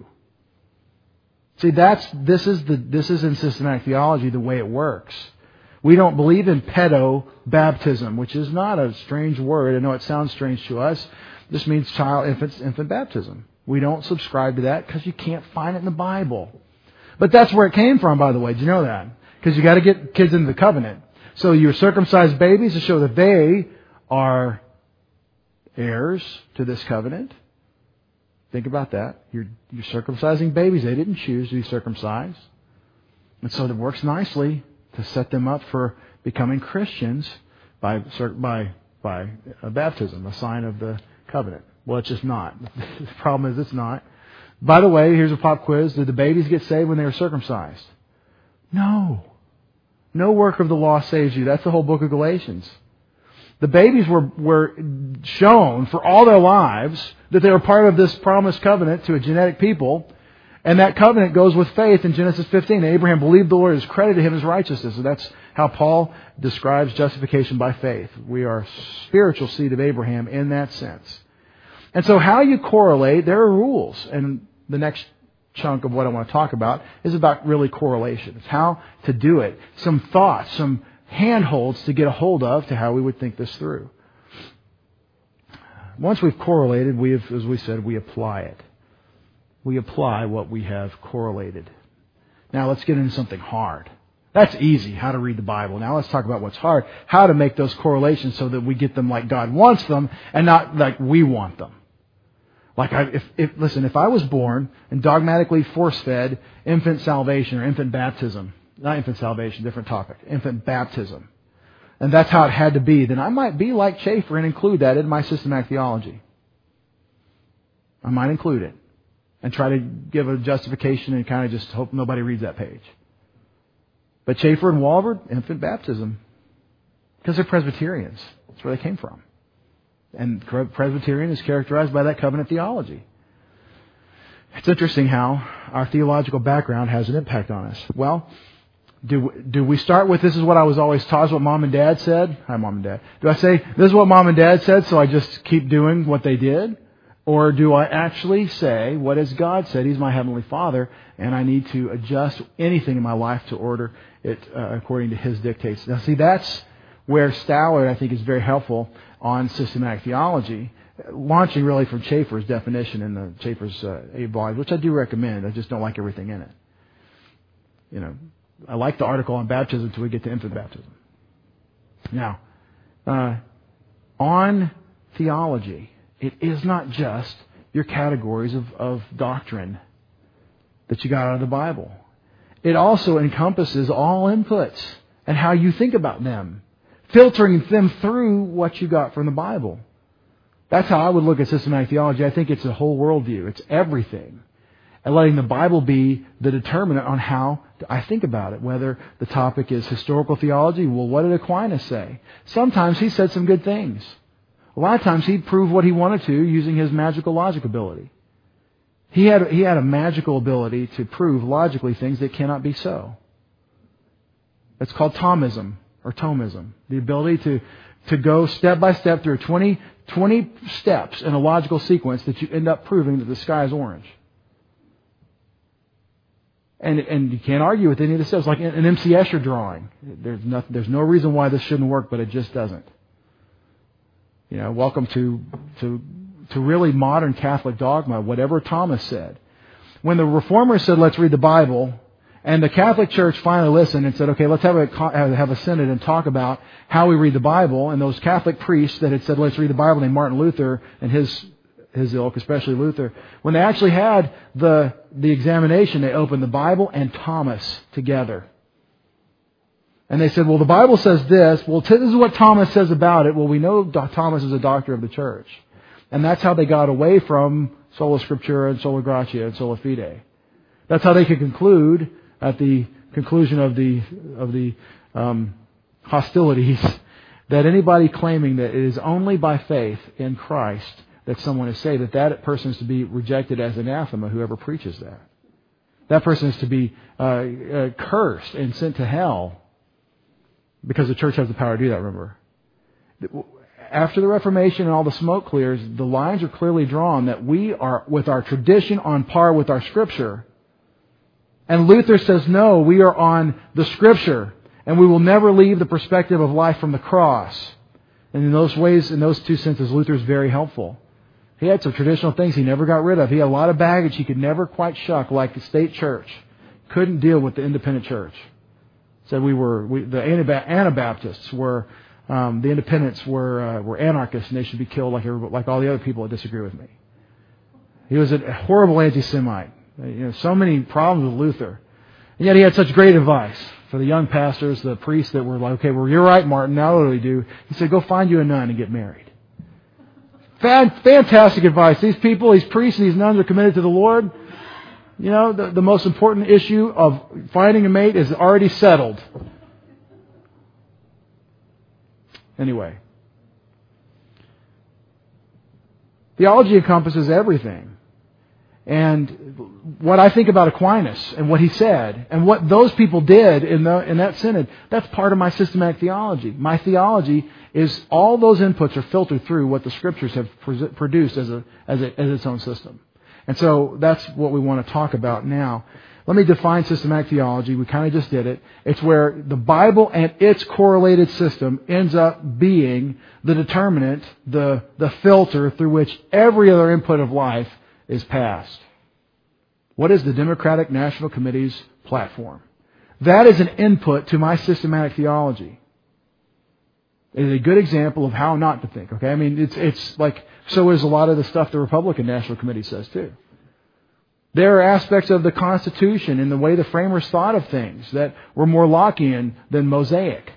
See, that's this is the this is in systematic theology the way it works. We don't believe in pedo baptism, which is not a strange word. I know it sounds strange to us. This means child infant infant baptism. We don't subscribe to that because you can't find it in the Bible. But that's where it came from, by the way. Did you know that? Because you got to get kids into the covenant. So you circumcise babies to show that they are heirs to this covenant. Think about that. You're, you're circumcising babies. They didn't choose to be circumcised. And so it works nicely to set them up for becoming Christians by by by a baptism, a sign of the covenant. Well, it's just not. The problem is it's not. By the way, here's a pop quiz. Did the babies get saved when they were circumcised? No. No work of the law saves you. That's the whole book of Galatians. The babies were, were shown for all their lives that they were part of this promised covenant to a genetic people. And that covenant goes with faith in Genesis fifteen. Abraham believed the Lord is credited him as righteousness. So that's how Paul describes justification by faith. We are spiritual seed of Abraham in that sense. And so how you correlate, there are rules. And the next chunk of what I want to talk about is about really correlation. It's how to do it. Some thoughts, some handholds to get a hold of to how we would think this through. Once we've correlated, we have, as we said, we apply it. We apply what we have correlated. Now let's get into something hard. That's easy, how to read the Bible. Now let's talk about what's hard. How to make those correlations so that we get them like God wants them and not like we want them. Like, I, if, if listen, if I was born and dogmatically force-fed infant salvation or infant baptism, not infant salvation, different topic, infant baptism, and that's how it had to be, then I might be like Schaeffer and include that in my systematic theology. I might include it and try to give a justification and kind of just hope nobody reads that page. But Schaeffer and Walvoord, infant baptism, because they're Presbyterians. That's where they came from. And Presbyterian is characterized by that covenant theology. It's interesting how our theological background has an impact on us. Well, do do we start with this is what I was always taught, is what Mom and Dad said? Hi, Mom and Dad. Do I say, this is what Mom and Dad said, so I just keep doing what they did? Or do I actually say, what has God said? He's my Heavenly Father, and I need to adjust anything in my life to order it uh, according to His dictates. Now, see, that's where Stallard, I think, is very helpful on systematic theology, launching really from Schaeffer's definition in the Schaeffer's uh, eight volumes, which I do recommend. I just don't like everything in it. You know, I like the article on baptism until we get to infant baptism. Now, uh, on theology, it is not just your categories of, of doctrine that you got out of the Bible. It also encompasses all inputs and how you think about them, filtering them through what you got from the Bible. That's how I would look at systematic theology. I think it's a whole worldview. It's everything. And letting the Bible be the determinant on how I think about it. Whether the topic is historical theology, well, what did Aquinas say? Sometimes he said some good things. A lot of times he'd prove what he wanted to using his magical logic ability. He had, he had a magical ability to prove logically things that cannot be so. It's called Thomism or Thomism. The ability to, to go step by step through twenty, twenty steps in a logical sequence that you end up proving that the sky is orange. And and you can't argue with any of this stuff. It's like an M C Escher drawing. There's no, there's no reason why this shouldn't work, but it just doesn't. You know, welcome to to to really modern Catholic dogma, whatever Thomas said. When the Reformers said, let's read the Bible, and the Catholic Church finally listened and said, okay, let's have a have a synod and talk about how we read the Bible, and those Catholic priests that had said, let's read the Bible, named Martin Luther and his his ilk, especially Luther, when they actually had the the examination, they opened the Bible and Thomas together. And they said, well, the Bible says this. Well, this is what Thomas says about it. Well, we know Thomas is a doctor of the church. And that's how they got away from sola scriptura and sola gratia and sola fide. That's how they could conclude at the conclusion of the of the um, hostilities that anybody claiming that it is only by faith in Christ that someone is saved, that that person is to be rejected as anathema, whoever preaches that. That person is to be uh, uh, cursed and sent to hell, because the church has the power to do that, remember. After the Reformation and all the smoke clears, the lines are clearly drawn that we are, with our tradition, on par with our Scripture. And Luther says, no, we are on the Scripture, and we will never leave the perspective of life from the cross. And in those ways, in those two senses, Luther is very helpful. He had some traditional things he never got rid of. He had a lot of baggage he could never quite shuck, like the state church. Couldn't deal with the independent church. Said we were we, the Anabaptists were um, the independents were uh, were anarchists and they should be killed like everybody, like all the other people that disagree with me. He was a horrible anti-Semite. You know, so many problems with Luther, and yet he had such great advice for the young pastors, the priests that were like, "Okay, well, you're right, Martin. Now what do we do?" He said, "Go find you a nun and get married." Fantastic advice. These people, these priests and these nuns are committed to the Lord. You know, the, the most important issue of finding a mate is already settled. Anyway. Theology encompasses everything. And what I think about Aquinas and what he said and what those people did in the in that synod, that's part of my systematic theology. My theology is all those inputs are filtered through what the Scriptures have produced as a as a, as its own system. And so that's what we want to talk about now. Let me define systematic theology. We kind of just did it. It's where the Bible and its correlated system ends up being the determinant, the, the filter through which every other input of life is passed. What is the Democratic National Committee's platform? That is an input to my systematic theology. It is a good example of how not to think. Okay, I mean it's it's like so is a lot of the stuff the Republican National Committee says too. There are aspects of the Constitution and the way the framers thought of things that were more Lockean than Mosaic.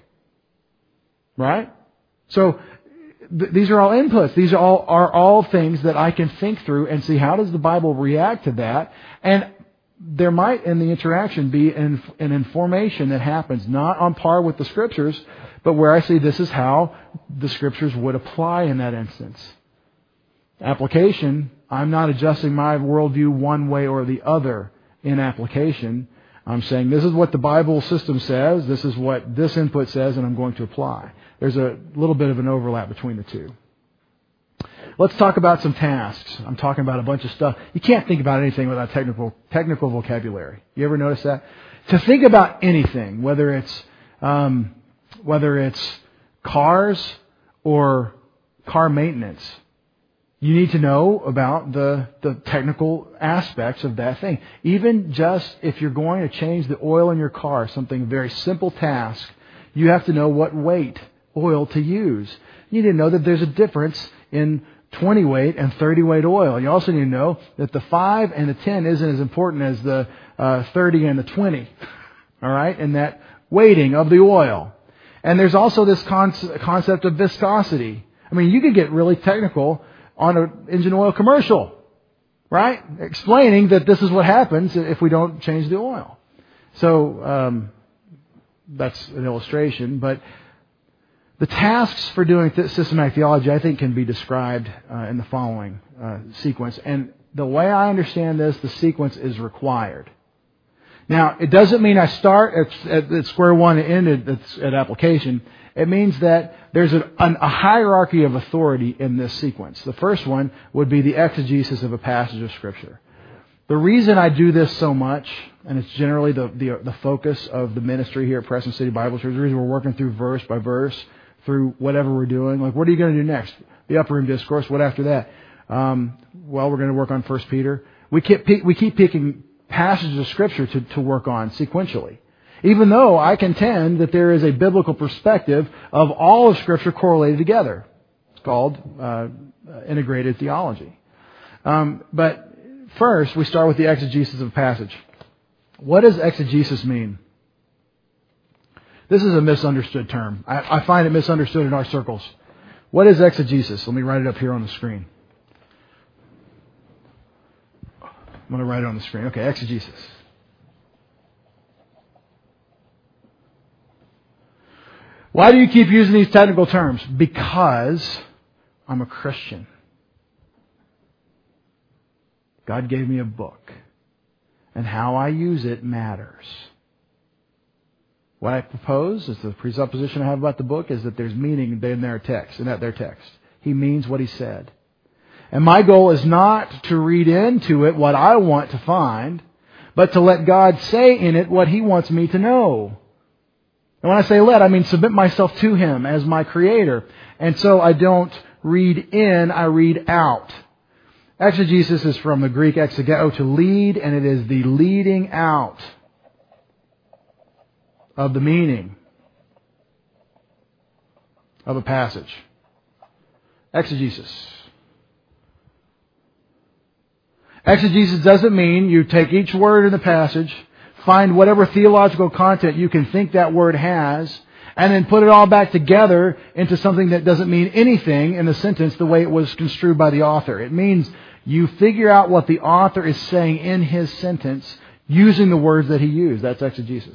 Right? So th- these are all inputs. These are all are all things that I can think through and see how does the Bible react to that. And there might in the interaction be an, an information that happens not on par with the Scriptures, but where I see this is how the Scriptures would apply in that instance. Application, I'm not adjusting my worldview one way or the other in application. I'm saying this is what the Bible system says, this is what this input says, and I'm going to apply. There's a little bit of an overlap between the two. Let's talk about some tasks. I'm talking about a bunch of stuff. You can't think about anything without technical technical vocabulary. You ever notice that? To think about anything, whether it's um, whether it's cars or car maintenance, you need to know about the, the technical aspects of that thing. Even just if you're going to change the oil in your car, something very simple task, you have to know what weight oil to use. You need to know that there's a difference in twenty weight and thirty weight oil. You also need to know that the five and the ten isn't as important as the uh, thirty and the twenty. All right? And that weighting of the oil. And there's also this con- concept of viscosity. I mean, you could get really technical on an engine oil commercial, right? Explaining that this is what happens if we don't change the oil. So um, that's an illustration, but the tasks for doing th- systematic theology, I think, can be described uh, in the following uh, sequence. And the way I understand this, the sequence is required. Now, it doesn't mean I start at, at, at square one and end at, at application. It means that there's a, an, a hierarchy of authority in this sequence. The first one would be the exegesis of a passage of Scripture. The reason I do this so much, and it's generally the, the, the focus of the ministry here at Preston City Bible Church, the reason we're working through verse by verse, through whatever we're doing. Like, what are you going to do next? The Upper Room Discourse. What after that? Um, well, we're going to work on First Peter. We keep, we keep picking passages of Scripture to, to work on sequentially. Even though I contend that there is a biblical perspective of all of Scripture correlated together. It's called uh, integrated theology. Um, but first, we start with the exegesis of a passage. What does exegesis mean? This is a misunderstood term. I, I find it misunderstood in our circles. What is exegesis? Let me write it up here on the screen. I'm going to write it on the screen. Okay, exegesis. Why do you keep using these technical terms? Because I'm a Christian. God gave me a book. And how I use it matters. What I propose is the presupposition I have about the book is that there's meaning in their text, in that their text. He means what he said. And my goal is not to read into it what I want to find, but to let God say in it what He wants me to know. And when I say let, I mean submit myself to Him as my Creator. And so I don't read in, I read out. Exegesis is from the Greek exegeo, to lead, and it is the leading out of the meaning of a passage. Exegesis. Exegesis doesn't mean you take each word in the passage, find whatever theological content you can think that word has, and then put it all back together into something that doesn't mean anything in the sentence the way it was construed by the author. It means you figure out what the author is saying in his sentence using the words that he used. That's exegesis.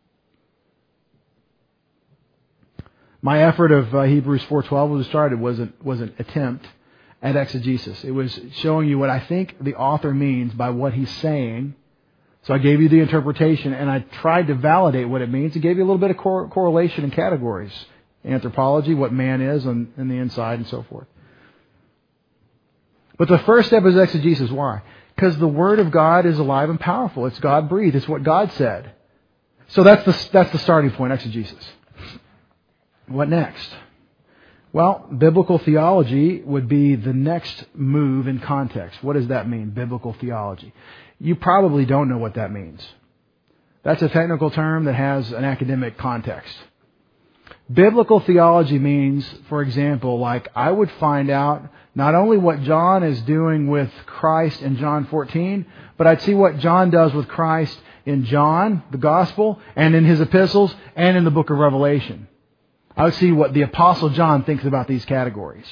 My effort of uh, Hebrews four twelve when we started was an, was an attempt at exegesis. It was showing you what I think the author means by what he's saying. So I gave you the interpretation, and I tried to validate what it means. It gave you a little bit of cor- correlation in categories. Anthropology, what man is on, on the inside, and so forth. But the first step is exegesis. Why? Because the Word of God is alive and powerful. It's God-breathed. It's what God said. So that's the, that's the starting point, exegesis. What next? Well, biblical theology would be the next move in context. What does that mean, biblical theology? You probably don't know what that means. That's a technical term that has an academic context. Biblical theology means, for example, like I would find out not only what John is doing with Christ in John fourteen, but I'd see what John does with Christ in John, the Gospel, and in his epistles, and in the book of Revelation. I would see what the Apostle John thinks about these categories.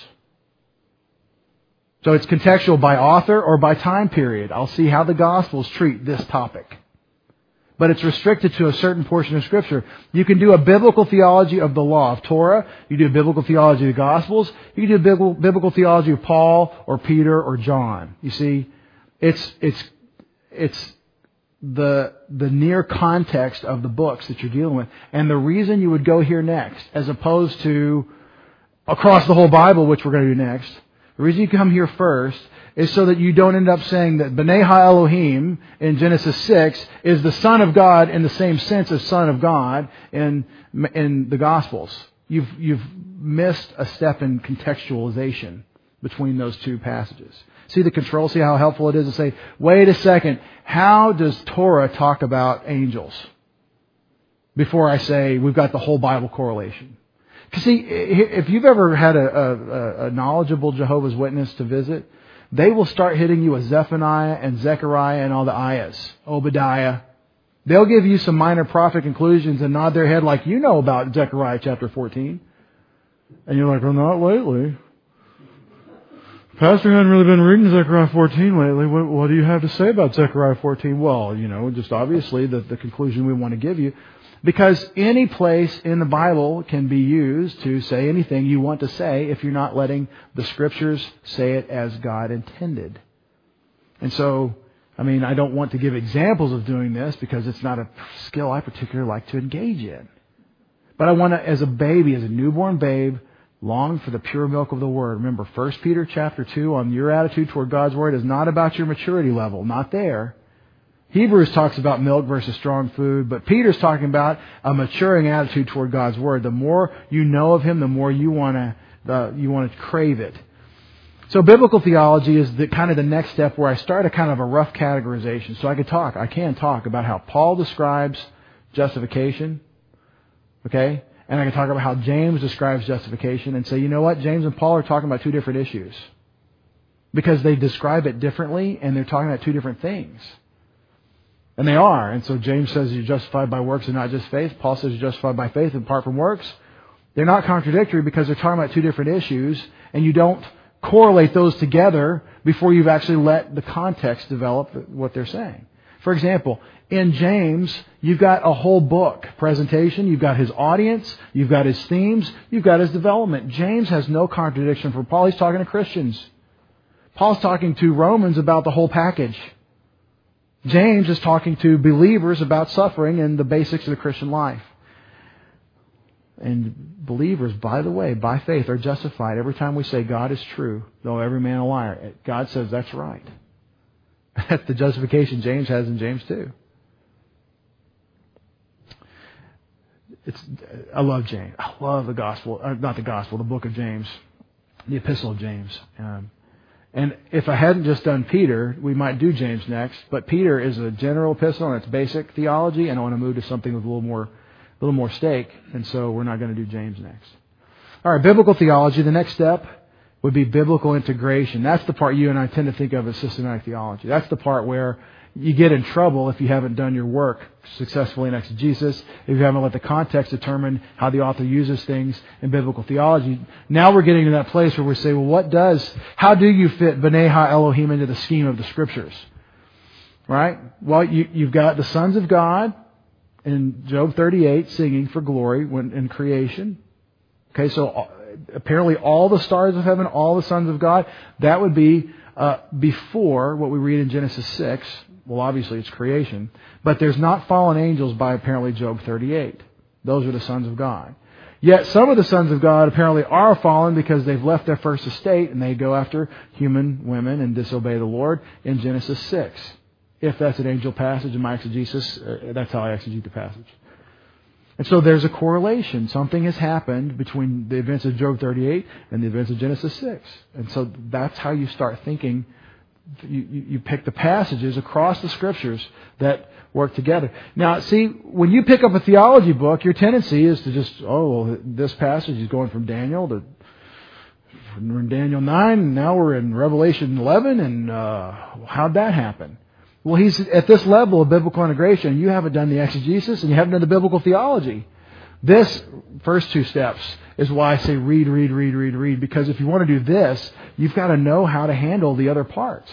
So it's contextual by author or by time period. I'll see how the Gospels treat this topic. But it's restricted to a certain portion of Scripture. You can do a biblical theology of the law of Torah. You do a biblical theology of the Gospels. You can do a biblical, biblical theology of Paul or Peter or John. You see, it's it's it's the the near context of the books that you're dealing with. And the reason you would go here next, as opposed to across the whole Bible, which we're going to do next, the reason you come here first is so that you don't end up saying that B'nai Ha-Elohim in Genesis six is the Son of God in the same sense as Son of God in in the Gospels. You've you've missed a step in contextualization between those two passages. See the control? See how helpful it is to say, wait a second, how does Torah talk about angels? Before I say we've got the whole Bible correlation. Because see, if you've ever had a, a, a knowledgeable Jehovah's Witness to visit, they will start hitting you with Zephaniah and Zechariah and all the ayahs. Obadiah. They'll give you some minor prophet conclusions and nod their head like you know about Zechariah chapter fourteen. And you're like, well, not lately. Pastor hasn't really been reading Zechariah fourteen lately. What, what do you have to say about Zechariah fourteen? Well, you know, just obviously the, the conclusion we want to give you. Because any place in the Bible can be used to say anything you want to say if you're not letting the Scriptures say it as God intended. And so, I mean, I don't want to give examples of doing this because it's not a skill I particularly like to engage in. But I want to, as a baby, as a newborn babe, Long for the pure milk of the Word. Remember, First Peter chapter two on your attitude toward God's Word is not about your maturity level. Not there. Hebrews talks about milk versus strong food, but Peter's talking about a maturing attitude toward God's Word. The more you know of Him, the more you want to the, you want to crave it. So biblical theology is the kind of the next step where I start a kind of a rough categorization. So I can talk, I can talk about how Paul describes justification, okay? And I can talk about how James describes justification and say, you know what? James and Paul are talking about two different issues. Because they describe it differently and they're talking about two different things. And they are. And so James says you're justified by works and not just faith. Paul says you're justified by faith and apart from works. They're not contradictory because they're talking about two different issues and you don't correlate those together before you've actually let the context develop what they're saying. For example, in James, you've got a whole book presentation. You've got his audience. You've got his themes. You've got his development. James has no contradiction for Paul. He's talking to Christians. Paul's talking to Romans about the whole package. James is talking to believers about suffering and the basics of the Christian life. And believers, by the way, by faith are justified every time we say God is true, though every man a liar. God says that's right. That's the justification James has in James two. It's, I love James. I love the gospel, uh, not the gospel, the book of James, the epistle of James. Um, and if I hadn't just done Peter, we might do James next. But Peter is a general epistle and it's basic theology, and I want to move to something with a little more, a little more stake. And so we're not going to do James next. All right, biblical theology. The next step would be biblical integration. That's the part you and I tend to think of as systematic theology. That's the part where you get in trouble if you haven't done your work successfully in exegesis, if you haven't let the context determine how the author uses things in biblical theology. Now we're getting to that place where we say, well, what does, how do you fit B'nai Ha-Elohim into the scheme of the Scriptures? Right? Well, you, you've got the sons of God in Job thirty-eight singing for glory when in creation. Okay, so apparently all the stars of heaven, all the sons of God, that would be uh, before what we read in Genesis six. Well, obviously it's creation. But there's not fallen angels by apparently Job thirty-eight. Those are the sons of God. Yet some of the sons of God apparently are fallen because they've left their first estate and they go after human women and disobey the Lord in Genesis six. If that's an angel passage in my exegesis, uh, that's how I exegete the passage. And so there's a correlation. Something has happened between the events of Job thirty-eight and the events of Genesis six. And so that's how you start thinking. You, you, you pick the passages across the Scriptures that work together. Now, see, when you pick up a theology book, your tendency is to just, oh, well, this passage is going from Daniel to we're in Daniel nine, and now we're in Revelation eleven, and uh, how'd that happen? Well, he's at this level of biblical integration. You haven't done the exegesis and you haven't done the biblical theology. This first two steps is why I say read, read, read, read, read. Because if you want to do this, you've got to know how to handle the other parts.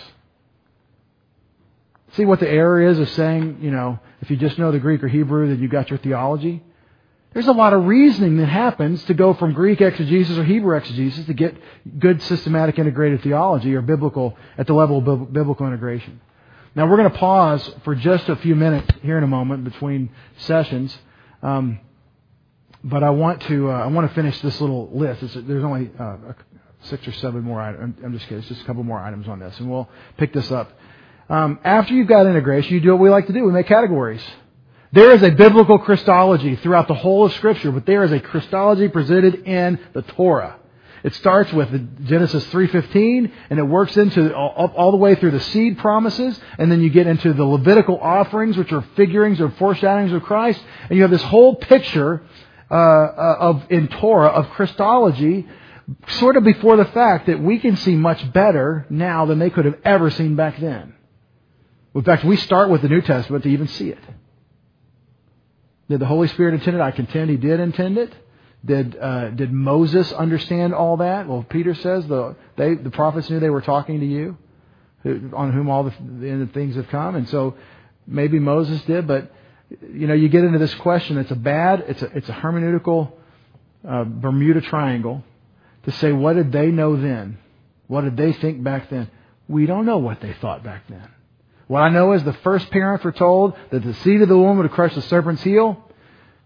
See what the error is of saying, you know, if you just know the Greek or Hebrew, then you've got your theology? There's a lot of reasoning that happens to go from Greek exegesis or Hebrew exegesis to get good systematic integrated theology or biblical at the level of biblical integration. Now we're going to pause for just a few minutes here in a moment between sessions, um, but I want to uh, I want to finish this little list. It's, there's only uh, six or seven more items. I'm, I'm just kidding. It's just a couple more items on this, and we'll pick this up. Um, after you've got integration, you do what we like to do. We make categories. There is a biblical Christology throughout the whole of Scripture, but there is a Christology presented in the Torah. It starts with Genesis three fifteen, and it works into all, all the way through the seed promises, and then you get into the Levitical offerings, which are figurings or foreshadowings of Christ, and you have this whole picture uh, of in Torah of Christology, sort of before the fact that we can see much better now than they could have ever seen back then. In fact, we start with the New Testament to even see it. Did the Holy Spirit intend it? I contend He did intend it. Did uh, did Moses understand all that? Well, Peter says the they the prophets knew they were talking to you, who, on whom all the, the things have come, and so maybe Moses did. But you know, you get into this question. It's a bad. It's a it's a hermeneutical uh, Bermuda Triangle to say what did they know then? What did they think back then? We don't know what they thought back then. What I know is the first parents were told that the seed of the woman would crush the serpent's heel.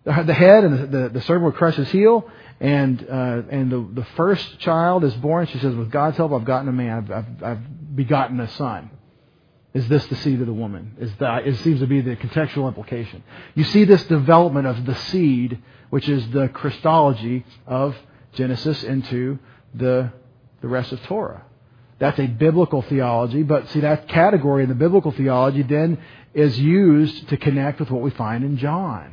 the, the head and the, the, the serpent will crush his heel. And uh, and the, the first child is born. She says, with God's help, I've gotten a man. I've, I've, I've begotten a son. Is this the seed of the woman? Is that, it seems to be the contextual implication. You see this development of the seed, which is the Christology of Genesis, into the the rest of Torah. That's a biblical theology, but see, that category in the biblical theology then is used to connect with what we find in John.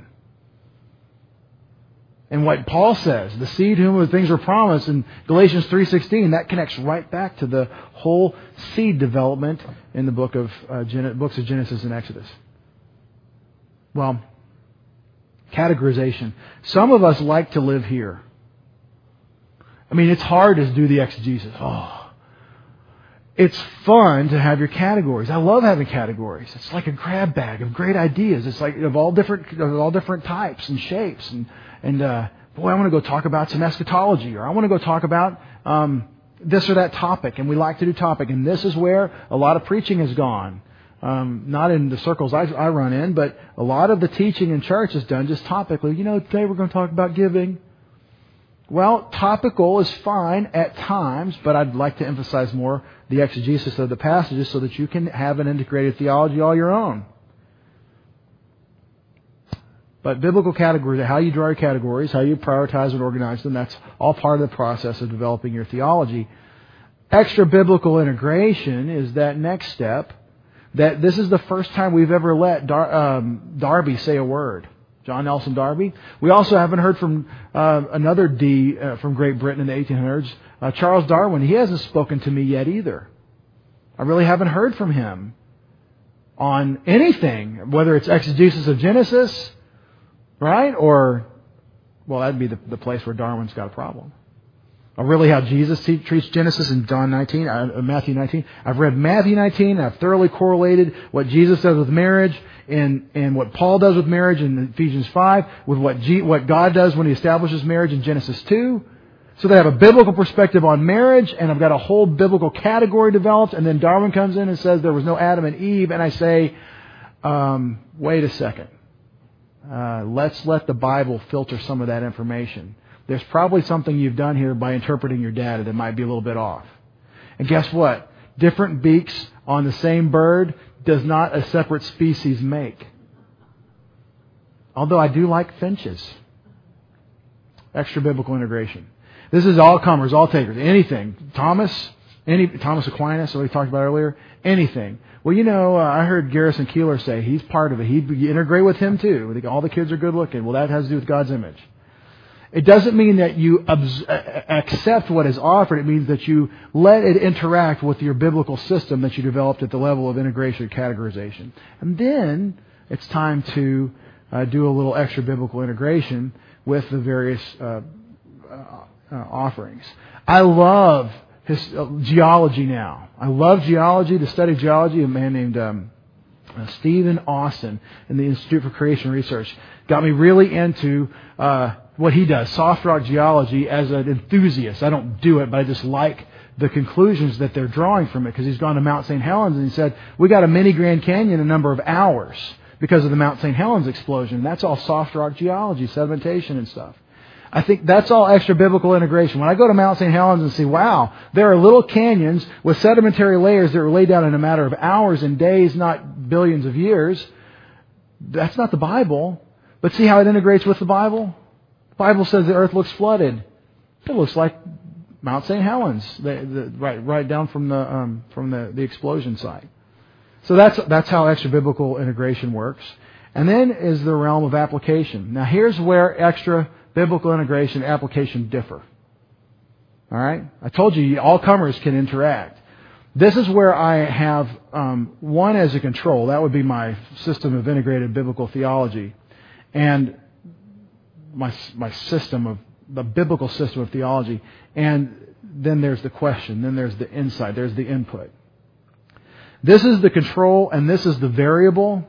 And what Paul says, the seed whom the things were promised in Galatians three sixteen, that connects right back to the whole seed development in the book of uh, Gen- books of Genesis and Exodus. Well, categorization. Some of us like to live here. I mean, it's hard to do the exegesis. Oh, it's fun to have your categories. I love having categories. It's like a grab bag of great ideas. It's like of all different, of all different types and shapes. And and uh, boy, I want to go talk about some eschatology, or I want to go talk about um, this or that topic. And we like to do topic. And this is where a lot of preaching has gone. Um, not in the circles I, I run in, but a lot of the teaching in church is done just topically. You know, today we're going to talk about giving. Well, topical is fine at times, but I'd like to emphasize more the exegesis of the passages so that you can have an integrated theology all your own. But biblical categories, how you draw your categories, how you prioritize and organize them, that's all part of the process of developing your theology. Extra biblical integration is that next step, that this is the first time we've ever let Dar- um, Darby say a word. John Nelson Darby. We also haven't heard from uh, another D uh, from Great Britain in the eighteen hundreds, uh, Charles Darwin. He hasn't spoken to me yet either. I really haven't heard from him on anything, whether it's exegesis of Genesis, right? Or, well, that'd be the, the place where Darwin's got a problem. Or really how Jesus treats Genesis in John nineteen, uh, Matthew nineteen. I've read Matthew nineteen, and I've thoroughly correlated what Jesus does with marriage and, and what Paul does with marriage in Ephesians five with what G, what God does when He establishes marriage in Genesis two. So they have a biblical perspective on marriage, and I've got a whole biblical category developed, and then Darwin comes in and says there was no Adam and Eve, and I say, um, wait a second. Uh, let's let the Bible filter some of that information. There's probably something you've done here by interpreting your data that might be a little bit off. And guess what? Different beaks on the same bird does not a separate species make. Although I do like finches. Extra biblical integration. This is all comers, all takers. Anything. Thomas, any Thomas Aquinas, that we talked about earlier. Anything. Well, you know, uh, I heard Garrison Keillor say he's part of it. He'd integrate with him too. All the kids are good looking. Well, that has to do with God's image. It doesn't mean that you accept what is offered. It means that you let it interact with your biblical system that you developed at the level of integration and categorization. And then it's time to uh, do a little extra biblical integration with the various uh, uh, offerings. I love his, uh, geology now. I love geology, the study of geology. A man named um, uh, Stephen Austin in the Institute for Creation Research got me really into Uh, what he does, soft rock geology, as an enthusiast. I don't do it, but I just like the conclusions that they're drawing from it, because he's gone to Mount Saint Helens and he said, we got a mini Grand Canyon in a number of hours because of the Mount Saint Helens explosion. That's all soft rock geology, sedimentation and stuff. I think that's all extra biblical integration. When I go to Mount Saint Helens and see, wow, there are little canyons with sedimentary layers that were laid down in a matter of hours and days, not billions of years, that's not the Bible. But see how it integrates with the Bible? The Bible says the earth looks flooded. It looks like Mount Saint Helens, the, the, right, right down from the um, from the, the explosion site. So that's that's how extra biblical integration works. And then is the realm of application. Now here's where extra biblical integration and application differ. All right, I told you all comers can interact. This is where I have um, one as a control. That would be my system of integrated biblical theology, and my my system of the biblical system of theology. And then there's the question. Then there's the insight. There's the input. This is the control, and this is the variable.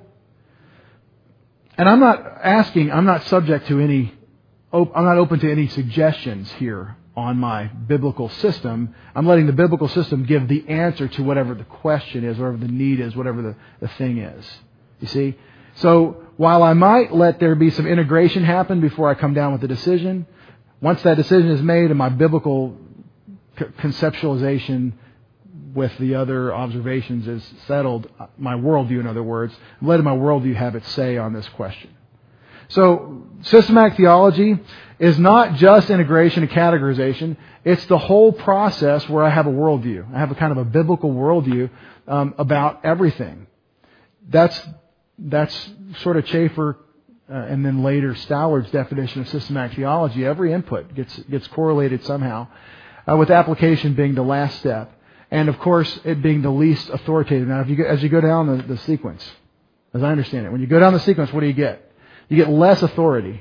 And I'm not asking. I'm not subject to any. I'm not open to any suggestions here on my biblical system. I'm letting the biblical system give the answer to whatever the question is, whatever the need is, whatever the, the thing is. You see? So while I might let there be some integration happen before I come down with the decision, once that decision is made and my biblical c- conceptualization with the other observations is settled, my worldview, in other words, I'm letting my worldview have its say on this question. So systematic theology is not just integration and categorization. It's the whole process where I have a worldview. I have a kind of a biblical worldview um, about everything. That's that's sort of Chafer uh, and then later Stallard's definition of systematic theology. Every input gets gets correlated somehow, uh, with application being the last step, and of course it being the least authoritative. Now, if you go, as you go down the, the sequence, as I understand it, when you go down the sequence, what do you get? You get less authority.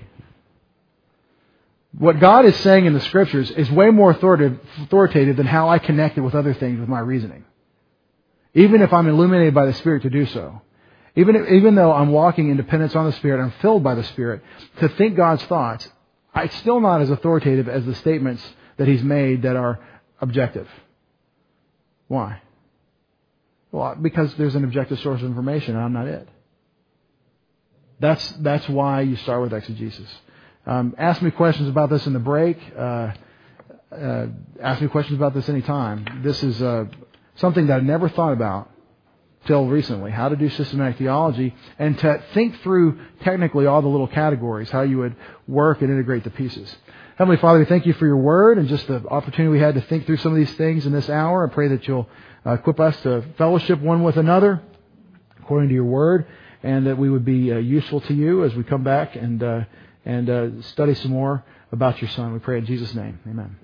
What God is saying in the Scriptures is way more authoritative, authoritative than how I connect it with other things with my reasoning. Even if I'm illuminated by the Spirit to do so. Even if, even though I'm walking in dependence on the Spirit, I'm filled by the Spirit, to think God's thoughts, it's still not as authoritative as the statements that He's made that are objective. Why? Well, because there's an objective source of information and I'm not it. That's that's why you start with exegesis. Um, ask me questions about this in the break. Uh, uh, ask me questions about this anytime. This is uh, something that I never thought about till recently. How to do systematic theology and to think through technically all the little categories, how you would work and integrate the pieces. Heavenly Father, we thank you for your word and just the opportunity we had to think through some of these things in this hour. I pray that you'll uh, equip us to fellowship one with another according to your word, and that we would be uh, useful to you as we come back and uh, and uh, study some more about your Son. We pray in Jesus' name. Amen.